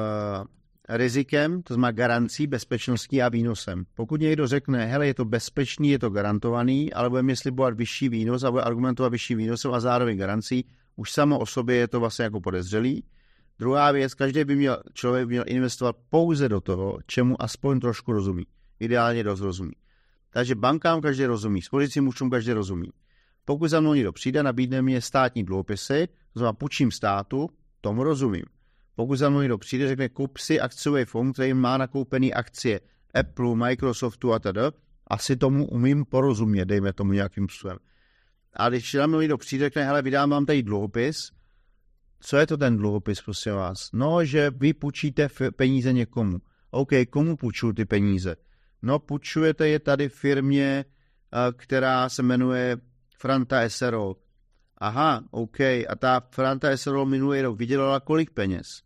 rizikem, to znamená garancí, bezpečností a výnosem. Pokud někdo řekne, hele, je to bezpečný, je to garantovaný, ale bude mi slibovat vyšší výnos a bude argumentovat vyšší výnosem a zároveň garancí, už samo o sobě je to vlastně jako podezřelý. Druhá věc, člověk by měl investovat pouze do toho, čemu aspoň trošku rozumí. Ideálně dost rozumí. Takže bankám každý rozumí, spořícím účtům každý rozumí. Pokud za mnou někdo přijde, nabídne mě státní dluhopisy, to znamená půjčím státu, tomu rozumím. Pokud za mnou někdo přijde, řekne, kup si akciový fond, který má nakoupený akcie Apple, Microsoftu a teda, asi tomu umím porozumět, dejme tomu nějakým způsobem. A když za mnou někdo přijde, řekne, hele, vydám vám tady dluhopis, co je to ten dluhopis, prosím vás? No, že vy půjčíte peníze někomu. OK, komu půjčuju ty peníze? No, půjčujete je tady firmě, která se jmenuje Franta SRO. Aha, OK, a ta Franta SRO minulý rok vydělala kolik peněz?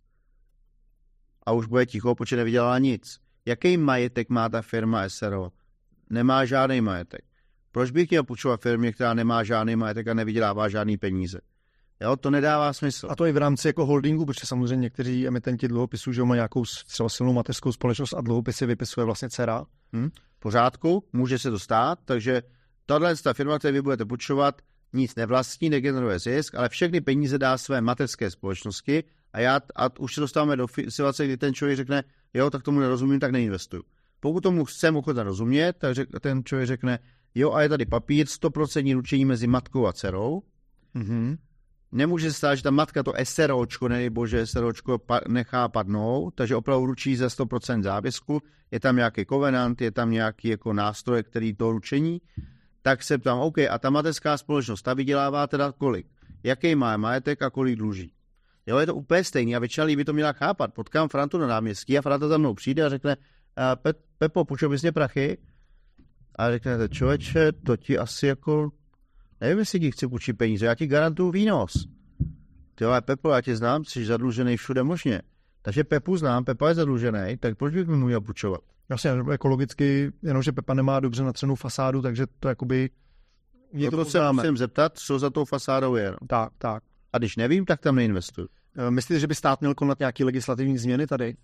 A už bude ticho, protože nevydělala nic. Jaký majetek má ta firma SRO? Nemá žádný majetek. Proč bych měl půjčovat firmě, která nemá žádný majetek a nevydělává žádný peníze? Jo, to nedává smysl. A to i v rámci jako holdingu, protože samozřejmě někteří emitenti dluhopisů, že mají nějakou třeba silnou mateřskou společnost a dluhopisy vypisuje vlastně dcera. Pořádku, může se to stát, takže tato firma, které vy budete půjčovat, nic nevlastní, negeneruje zisk, ale všechny peníze dá své mateřské společnosti a už se dostáváme do situace, kdy ten člověk řekne, jo, tak tomu nerozumím, tak neinvestuju. Pokud tomu jsem ochoten rozumět, tak ten člověk řekne, jo, a je tady papír, 100% ručení mezi matkou a dcerou. Mm-hmm. Nemůže se stát, že ta matka to SROčko, bože, SROčko nechá padnout, takže opravdu ručí za 100% závězku, je tam nějaký covenant, je tam nějaký jako nástroj, který to ručení, tak se ptám, OK, a ta mateřská společnost, ta vydělává teda kolik? Jaký má majetek a kolik dluží? Jo, je to úplně stejný a většina lidí by to měla chápat. Potkám Frantu na náměstí a Franta za mnou přijde a řekne, Pepo, půjčil bys mě prachy? A řekne, člověče, to ti asi jako, nevím, jestli ti chci půjčit peníze, já ti garantuju výnos. Ty ale Pepo, já tě znám, jsi zadlužený všude možně. Takže Pepu znám, Pepa je zadlužený, tak proč bych mu měl půjčovat? Vlastně ekologicky, jenomže Pepa nemá dobře natřenou fasádu, takže to jakoby... To se musím zeptat, co za tou fasádou je. No. Tak. A když nevím, tak tam neinvestuju. Myslíte, že by stát měl konat nějaké legislativní změny tady?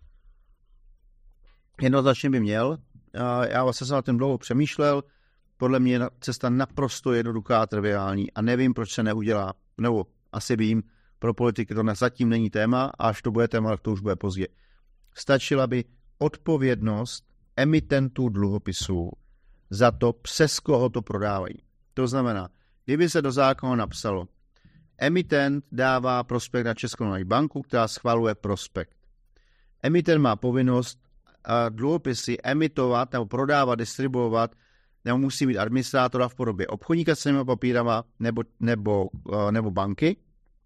Jednoznačně by měl. Já vlastně jsem na tím dlouho přemýšlel. Podle mě je cesta naprosto jednoduchá a triviální a nevím, proč se neudělá. Nebo asi vím, pro politiky to zatím není téma a až to bude téma, tak to už bude pozdě. Stačila by odpovědnost emitentů dluhopisů za to, přes koho to prodávají. To znamená, kdyby se do zákona napsalo, emitent dává prospekt na Českou národní banku, která schvaluje prospekt. Emitent má povinnost dluhopisy emitovat nebo prodávat, distribuovat, nebo musí mít administrátora v podobě obchodníka s cenými papírama nebo banky.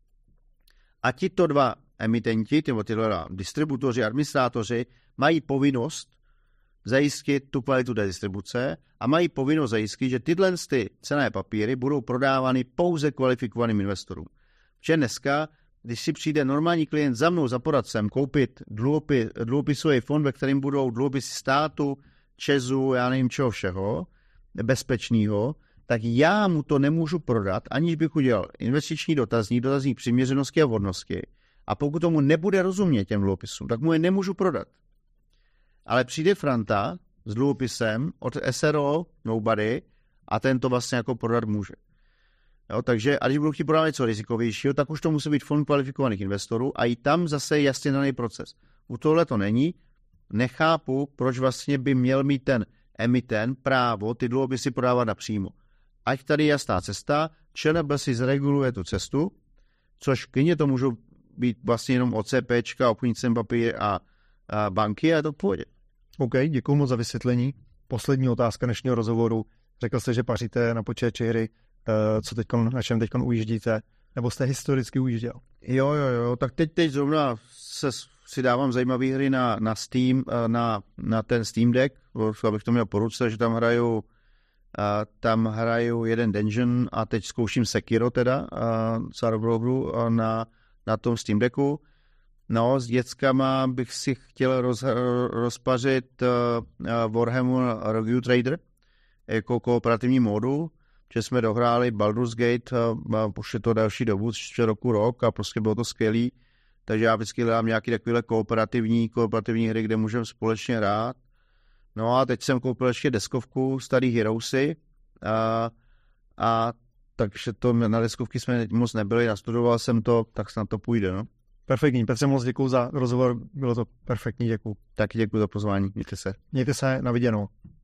A tito dva emitenti, nebo tyto dva distributoři, administrátoři, mají povinnost zajistit tu kvalitu té distribuce a mají povinnost zajistit, že tyhle cenné papíry budou prodávány pouze kvalifikovaným investorům. Protože dneska, když si přijde normální klient za mnou, za poradcem, koupit dluhopisový fond, ve kterém budou dluhopisy státu, ČEZu, já nevím čeho všeho, bezpečného, tak já mu to nemůžu prodat, aniž bych udělal investiční dotazník přiměřenosti a vhodnosti. A pokud tomu nebude rozumět těm dluhopisům, tak mu je nemůžu prodat. Ale přijde Franta s dluhopisem od SRO, nobody, a ten to vlastně jako prodat může. Jo, takže, a když budu chtít prodávat něco rizikovějšího, tak už to musí být fond kvalifikovaných investorů a i tam zase je jasně daný proces. U tohle to není. Nechápu, proč vlastně by měl mít ten emitent právo ty dluhopisy prodávat napřímo. Ať tady je jasná cesta, ČNB si zreguluje tu cestu, což klidně to můžou být vlastně jenom OCPčka, obchodní cenné papíry a banky a je to v pohodě. OK, děkuji moc za vysvětlení. Poslední otázka dnešního rozhovoru. Řekl jste, že paříte na počítači hry, na čem teď ujíždíte, nebo jste historicky ujížděl? Jo, tak teď zrovna si dávám zajímavé hry na Steam, na ten Steam Deck, abych to měl po ruce, že tam hraju jeden dungeon a teď zkouším Sekiro teda, na tom Steam Decku. No, s dětskama bych si chtěl rozpařit Warhammer Rogue Trader jako kooperativní módu, že jsme dohráli Baldur's Gate, už je to další dobu, 4 rok a prostě bylo to skvělý, takže já vždycky hledám nějaký takovýhle kooperativní hry, kde můžeme společně hrát. No a teď jsem koupil ještě deskovku Starý Heroesy a takže to na deskovky jsme moc nebyli, nastudoval jsem to, tak snad to půjde, no. Perfektní, Petře, moc děkuju za rozhovor, bylo to perfektní, děkuju. Taky děkuju za pozvání, mějte se. Mějte se, na viděnou.